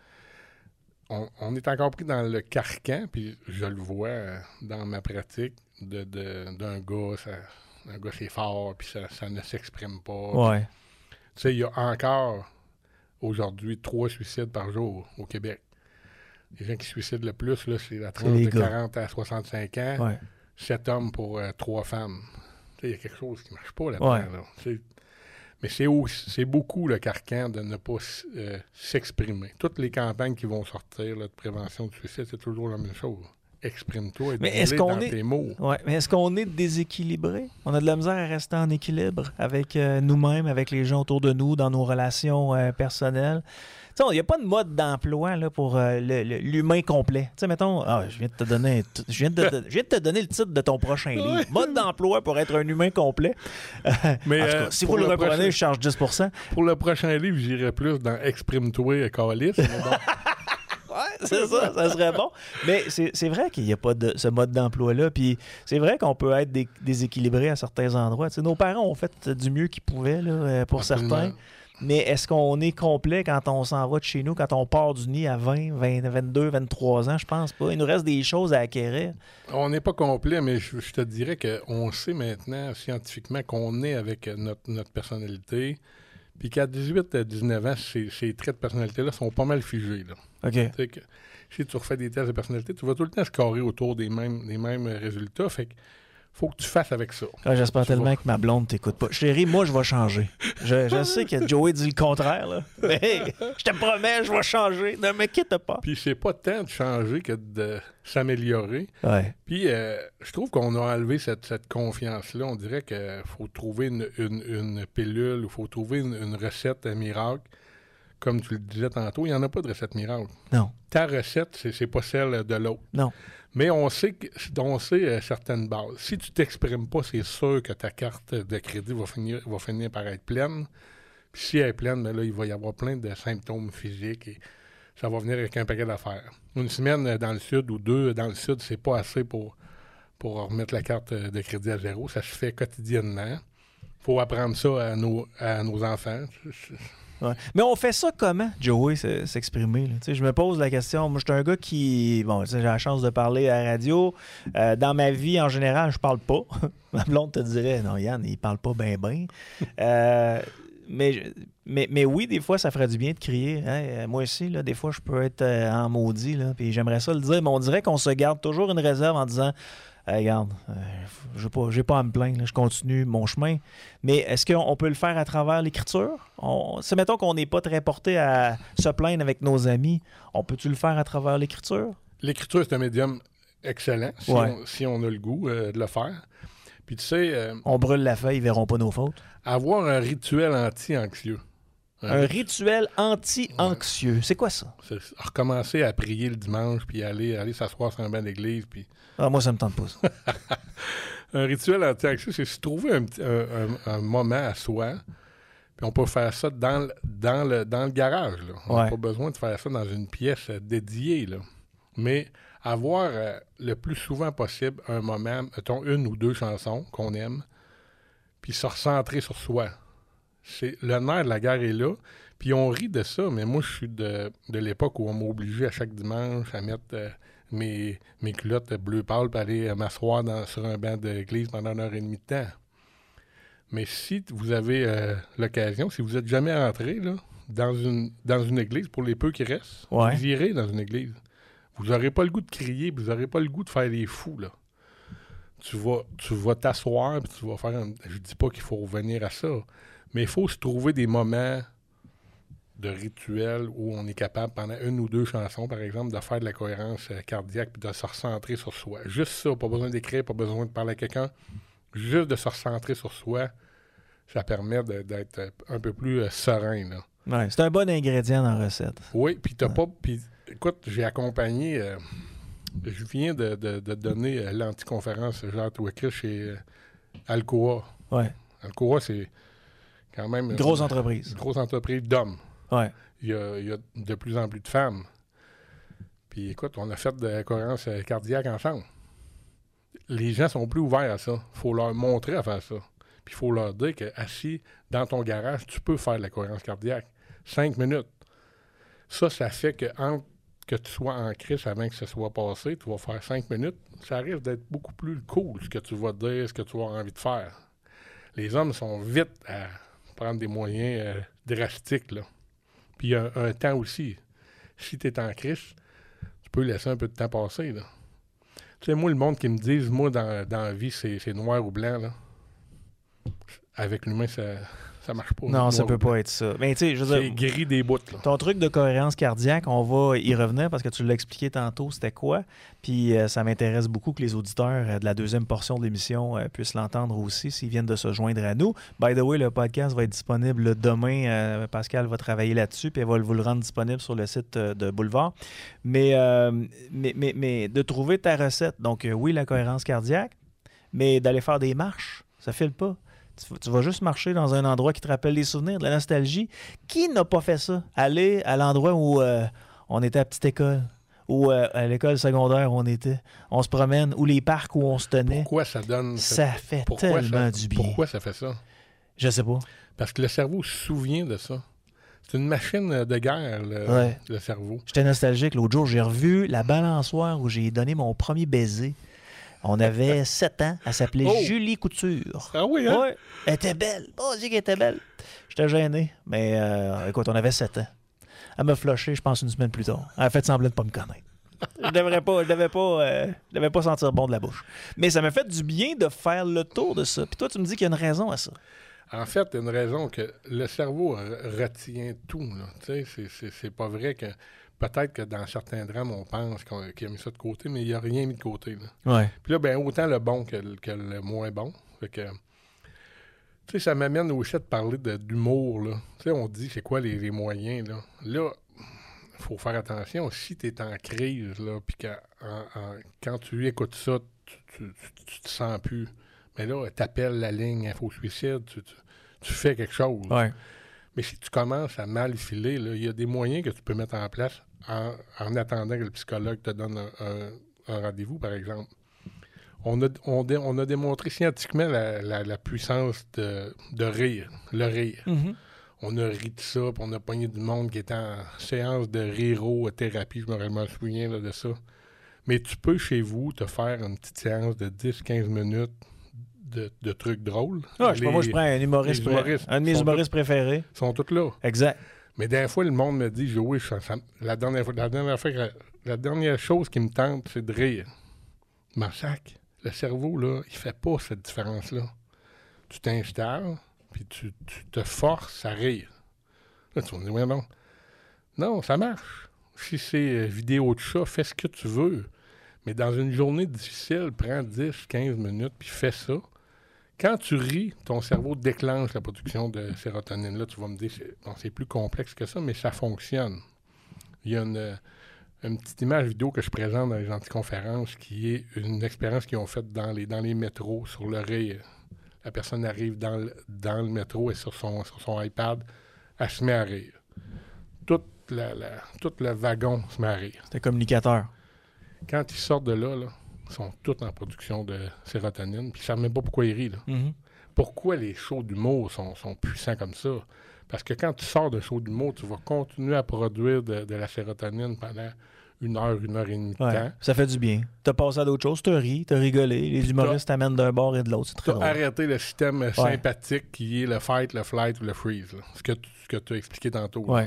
On est encore pris dans le carcan, puis je le vois dans ma pratique d'un gars. Un gars, c'est fort, puis ça ne s'exprime pas. Ouais. Tu sais, il y a encore, aujourd'hui, 3 suicides par jour au Québec. Les gens qui se suicident le plus, là, c'est la tranche de 40 à 65 ans. Ouais. 7 hommes pour 3 femmes. Il y a quelque chose qui ne marche pas là-dedans. Ouais. Là. Mais c'est beaucoup le carcan de ne pas s'exprimer. Toutes les campagnes qui vont sortir là, de prévention du suicide, c'est toujours la même chose. Exprime-toi et dis-le dans tes mots. Ouais, mais est-ce qu'on est déséquilibré? On a de la misère à rester en équilibre avec nous-mêmes, avec les gens autour de nous, dans nos relations personnelles. Il n'y a pas de mode d'emploi là, pour l'humain complet. Tu sais, mettons, je viens de te donner le titre de ton prochain livre. Mode d'emploi pour être un humain complet. Mais en tout cas, si vous le reprenez, je charge 10%. Pour le prochain livre, j'irais plus dans Exprime-toi, Calice. Ouais, c'est ça serait bon. Mais c'est vrai qu'il n'y a pas ce mode d'emploi-là. Puis c'est vrai qu'on peut être déséquilibré à certains endroits. Tu sais, nos parents ont fait du mieux qu'ils pouvaient là, pour certains. Mais est-ce qu'on est complet quand on s'en va de chez nous, quand on part du nid à 20, 22, 23 ans? Je pense pas. Il nous reste des choses à acquérir. On n'est pas complet, mais je te dirais qu'on sait maintenant scientifiquement qu'on est avec notre personnalité. Puis qu'à 18 à 19 ans, ces traits de personnalité-là sont pas mal figés. Là. OK. Tu sais que si tu refais des tests de personnalité, tu vas tout le temps scorer autour des mêmes résultats. Fait que faut que tu fasses avec ça. J'espère tellement que ma blonde t'écoute pas. Chérie, moi, je vais changer. Je sais que Joey dit le contraire, là. Mais hey, je te promets, je vais changer. Ne me quitte pas. Puis c'est pas tant de changer que de s'améliorer. Ouais. Puis je trouve qu'on a enlevé cette confiance-là. On dirait qu'il faut trouver une pilule, il faut trouver une recette miracle. Comme tu le disais tantôt, il n'y en a pas de recette miracle. Non. Ta recette, c'est pas celle de l'autre. Non. Mais on sait certaines bases. Si tu t'exprimes pas, c'est sûr que ta carte de crédit va finir par être pleine. Puis si elle est pleine, ben là, il va y avoir plein de symptômes physiques et ça va venir avec un paquet d'affaires. Une semaine dans le sud ou 2 dans le sud, c'est pas assez pour remettre la carte de crédit à zéro. Ça se fait quotidiennement. Il faut apprendre ça à nos enfants. Ouais. Mais on fait ça comment, Joey, s'exprimer? Je me pose la question. Moi, je suis un gars qui... Bon, j'ai la chance de parler à la radio. Dans ma vie, en général, je parle pas. Ma blonde te dirait, non, Yann, il parle pas bien. Mais oui, des fois, ça ferait du bien de crier. Hein? Moi aussi, là, des fois, je peux être en maudit. Là, puis j'aimerais ça le dire, mais on dirait qu'on se garde toujours une réserve en disant... regarde, j'ai pas à me plaindre, là, je continue mon chemin. Mais est-ce qu'on peut le faire à travers l'écriture? Mettons qu'on n'est pas très porté à se plaindre avec nos amis. On peut-tu le faire à travers l'écriture? L'écriture, c'est un médium excellent si on a le goût de le faire. Puis tu sais... on brûle la feuille, ils verront pas nos fautes. Avoir un rituel anti-anxieux. Un rituel anti-anxieux. C'est quoi ça? C'est recommencer à prier le dimanche, puis aller s'asseoir sur un banc d'église, puis... moi, ça me tente pas, ça. Un rituel anti-anxieux, c'est se trouver un moment à soi, puis on peut faire ça dans le garage, là. On n'a pas besoin de faire ça dans une pièce dédiée, là. Mais avoir le plus souvent possible un moment, mettons 1 ou 2 chansons qu'on aime, puis se recentrer sur soi. Le nerf de la guerre est là. Puis on rit de ça, mais moi, je suis de l'époque où on m'a obligé à chaque dimanche à mettre mes culottes bleu pâle pour aller m'asseoir sur un banc d'église pendant 1h30 de temps. Mais si vous avez l'occasion, si vous n'êtes jamais rentré là, dans une église, pour les peu qui restent, vous irez dans une église. Vous n'aurez pas le goût de crier, vous n'aurez pas le goût de faire les fous, là. Tu vas t'asseoir, puis tu vas faire je dis pas qu'il faut revenir à ça, mais il faut se trouver des moments de rituel où on est capable, pendant 1 ou 2 chansons, par exemple, de faire de la cohérence cardiaque puis de se recentrer sur soi. Juste ça, pas besoin d'écrire, pas besoin de parler à quelqu'un. Juste de se recentrer sur soi, ça permet d'être un peu plus serein, là. Ouais, c'est un bon ingrédient dans la recette. Oui, puis t'as pas... Puis, écoute, j'ai accompagné... je viens de donner l'anticonférence Jacques Ouécris chez Alcoa. Ouais. Alcoa, c'est quand même... Une grosse entreprise. Une grosse entreprise d'hommes. Ouais. Il y a de plus en plus de femmes. Puis écoute, on a fait de la cohérence cardiaque ensemble. Les gens sont plus ouverts à ça. Il faut leur montrer à faire ça. Puis il faut leur dire que assis dans ton garage, tu peux faire de la cohérence cardiaque. 5 minutes. Ça fait que que tu sois en crise avant que ce soit passé, tu vas faire 5 minutes. Ça risque d'être beaucoup plus cool, ce que tu vas dire, ce que tu vas avoir envie de faire. Les hommes sont vite à prendre des moyens drastiques, là. Puis il y a un temps aussi. Si tu es en crise, tu peux laisser un peu de temps passer, là. Tu sais, moi, le monde qui me dit, moi, dans la vie, c'est noir ou blanc, là. Avec l'humain, ça marche pas. Non, ça peut pas être ça. Mais tu sais, je veux dire, c'est gris des bouts, là. Ton truc de cohérence cardiaque, on va y revenir parce que tu l'as expliqué tantôt, c'était quoi? Puis ça m'intéresse beaucoup que les auditeurs de la deuxième portion de l'émission puissent l'entendre aussi s'ils viennent de se joindre à nous. By the way, le podcast va être disponible demain. Pascal va travailler là-dessus puis elle va vous le rendre disponible sur le site de Boulevard. Mais de trouver ta recette. Donc oui, la cohérence cardiaque, mais d'aller faire des marches, ça file pas. Tu vas juste marcher dans un endroit qui te rappelle les souvenirs, de la nostalgie. Qui n'a pas fait ça? Aller à l'endroit où on était à petite école, ou à l'école secondaire où on était. On se promène, ou les parcs où on se tenait. Pourquoi ça donne... Ça fait tellement du bien. Pourquoi ça fait ça? Je sais pas. Parce que le cerveau se souvient de ça. C'est une machine de guerre, le cerveau. J'étais nostalgique. L'autre jour, j'ai revu la balançoire où j'ai donné mon premier baiser. On avait 7 ans. Elle s'appelait Julie Couture. Ah oui, hein? Ouais. Elle était belle. Oh, j'ai qu'elle était belle. J'étais gêné. Mais écoute, on avait 7 ans. Elle m'a flushé, je pense, une semaine plus tard. Elle a fait semblant de ne pas me connaître. Je devais pas sentir bon de la bouche. Mais ça m'a fait du bien de faire le tour de ça. Puis toi, tu me dis qu'il y a une raison à ça. En fait, il y a une raison que le cerveau retient tout. C'est pas vrai que... Peut-être que dans certains drames, on pense qu'il a mis ça de côté, mais il n'a rien mis de côté. Là. Ouais. Puis là, ben, autant le bon que le moins bon. Fait que, tu sais, ça m'amène aussi de parler d'humour. Là. Tu sais, on dit c'est quoi les moyens. Là, il faut faire attention. Si tu es en crise, là, puis quand tu écoutes ça, tu te sens plus. Mais là, tu appelles la ligne info-suicide, tu fais quelque chose. Ouais. Mais si tu commences à mal filer, il y a des moyens que tu peux mettre en place en attendant que le psychologue te donne un rendez-vous, par exemple. On a démontré scientifiquement la puissance de rire, le rire. Mm-hmm. On a ri de ça, puis on a pogné du monde qui était en séance de rirothérapie, je me souviens là, de ça. Mais tu peux, chez vous, te faire une petite séance de 10-15 minutes de trucs drôles. Ah, je sais pas, moi, je prends un humoriste un de mes humoristes préférés. Ils sont tous là. Exact. Mais des fois, le monde me dit, Joey, la dernière chose qui me tente, c'est de rire. Mais sac, le cerveau, là, il fait pas cette différence-là. Tu t'installes, puis tu te forces à rire. Là, tu vas me dire, ouais, non. Non, ça marche. Si c'est vidéo de chat, fais ce que tu veux. Mais dans une journée difficile, prends 10-15 minutes, puis fais ça. Quand tu ris, ton cerveau déclenche la production de sérotonine. Là, tu vas me dire, c'est plus complexe que ça, mais ça fonctionne. Il y a une petite image vidéo que je présente dans les anticonférences qui est une expérience qu'ils ont faite dans les métros sur le rire. La personne arrive dans le métro et sur son iPad, elle se met à rire. Tout le wagon se met à rire. C'est un communicateur. Quand ils sortent de là, ils sont tous en production de sérotonine, puis ils ne savent même pas pourquoi ils rient. Là. Mm-hmm. Pourquoi les shows d'humour sont puissants comme ça? Parce que quand tu sors d'un show d'humour, tu vas continuer à produire de la sérotonine pendant 1 heure et demie de temps. Ça fait du bien. Tu as passé à d'autres choses, tu as ri, tu as rigolé, les humoristes t'amènent d'un bord et de l'autre. Tu as arrêté le système sympathique qui est le fight, le flight ou le freeze. Là. Ce que tu as expliqué tantôt. Ouais.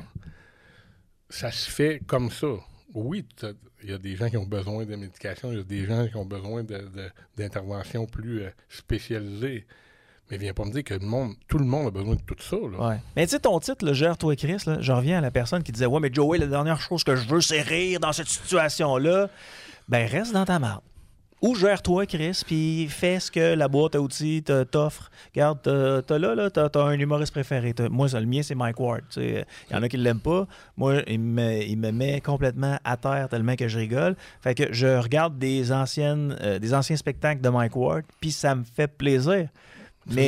Ça se fait comme ça. Oui, il y a des gens qui ont besoin de médication, il y a des gens qui ont besoin d'interventions plus spécialisées. Mais viens pas me dire que tout le monde a besoin de tout ça. Là. Ouais. Mais tu sais, ton titre, Gère-toi Chris, là, je reviens à la personne qui disait « Ouais, mais Joey, la dernière chose que je veux, c'est rire dans cette situation-là. » Ben, reste dans ta marde. Ou gère-toi, Chris, puis fais ce que la boîte à outils t'offre. Regarde, t'as un humoriste préféré. Moi, le mien, c'est Mike Ward. Il y en a qui ne l'aiment pas. Moi, il me met complètement à terre tellement que je rigole. Fait que je regarde des anciens spectacles de Mike Ward, puis ça me fait plaisir. Mais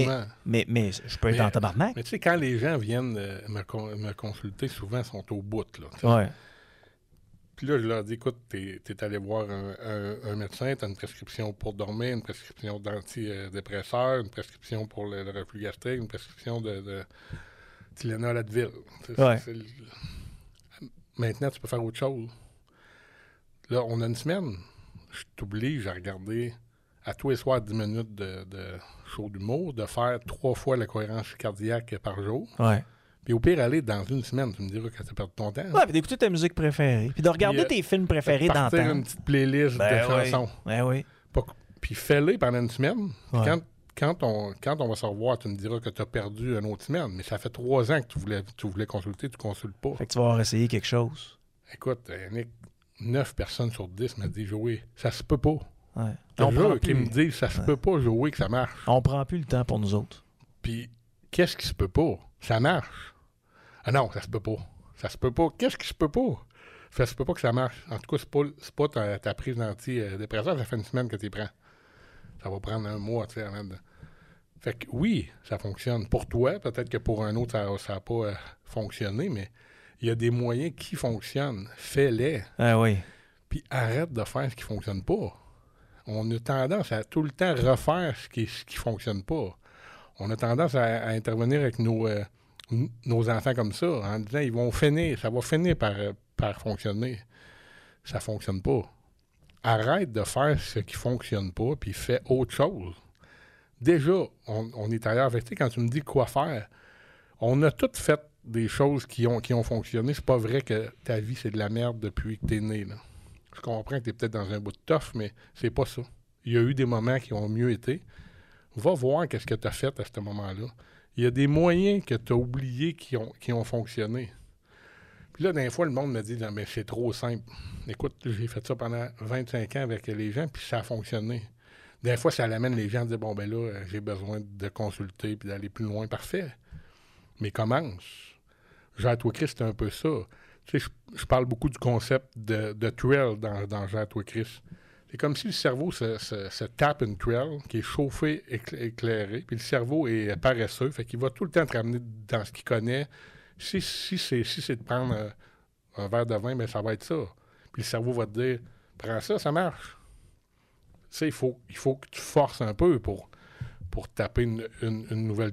je peux être en tabarnak. Mais tu sais, quand les gens viennent me consulter, souvent, ils sont au bout. Là, ouais. Puis là, je leur dis, écoute, t'es allé voir un médecin, t'as une prescription pour dormir, une prescription d'antidépresseurs, une prescription pour le reflux gastrique, une prescription de Tylenol Advil. Ouais. Maintenant, tu peux faire autre chose. Là, on a une semaine. Je t'oblige à regarder à tous les soirs 10 minutes de show d'humour, de faire 3 fois la cohérence cardiaque par jour. Ouais. Puis au pire, aller dans une semaine, tu me diras que tu as perdu ton temps. Ouais, puis d'écouter ta musique préférée. Puis de regarder tes films préférés dans le temps. Une petite playlist de chansons. Ben oui. Puis fais-les pendant une semaine. Ouais. Quand on va se revoir, tu me diras que tu as perdu une autre semaine. Mais ça fait 3 ans que tu voulais consulter, tu ne consultes pas. Fait que tu vas avoir essayé quelque chose. Écoute, Nick, 9 personnes sur 10 m'ont dit, Joey, ça se peut pas. Ouais. Qui me disent, ça se peut pas, Joey, que ça marche. On prend plus le temps pour nous autres. Puis, qu'est-ce qui se peut pas? Ça marche. Ah non, ça se peut pas. Ça se peut pas. Qu'est-ce qui se peut pas? Ça se peut pas que ça marche. En tout cas, c'est pas ta prise d'antidépresseur, ça fait une semaine que tu prends. Ça va prendre 1 mois, tu sais, avant de... Fait que oui, ça fonctionne. Pour toi, peut-être que pour un autre, ça n'a pas fonctionné, mais il y a des moyens qui fonctionnent. Fais-les. Ah oui. Puis arrête de faire ce qui fonctionne pas. On a tendance à tout le temps refaire ce qui fonctionne pas. On a tendance à intervenir avec nos enfants comme ça, en disant ils vont finir, ça va finir par fonctionner. Ça fonctionne pas. Arrête de faire ce qui fonctionne pas, puis fais autre chose. Déjà, on est ailleurs. Fait, quand tu me dis quoi faire, on a toutes fait des choses qui ont fonctionné. C'est pas vrai que ta vie, c'est de la merde depuis que t'es né. Là. Je comprends que tu es peut-être dans un bout de toffe, mais c'est pas ça. Il y a eu des moments qui ont mieux été. Va voir qu'est-ce que tu as fait à ce moment-là. Il y a des moyens que tu as oubliés qui ont fonctionné. Puis là, des fois, le monde me dit « Mais c'est trop simple. » Écoute, j'ai fait ça pendant 25 ans avec les gens, puis ça a fonctionné. Des fois, ça l'amène les gens à dire « Bon, ben là, j'ai besoin de consulter puis d'aller plus loin. » Parfait. Mais commence. Jean Toi Christ, c'est un peu ça. Tu sais, je parle beaucoup du concept de trail dans Jean Toi Christ. C'est comme si le cerveau se tape une trail qui est chauffée, éclairée, puis le cerveau est paresseux, fait qu'il va tout le temps te ramener dans ce qu'il connaît. Si c'est de prendre un verre de vin, bien, ça va être ça. Puis le cerveau va te dire, prends ça, ça marche. Tu sais, il faut que tu forces un peu pour taper une nouvelle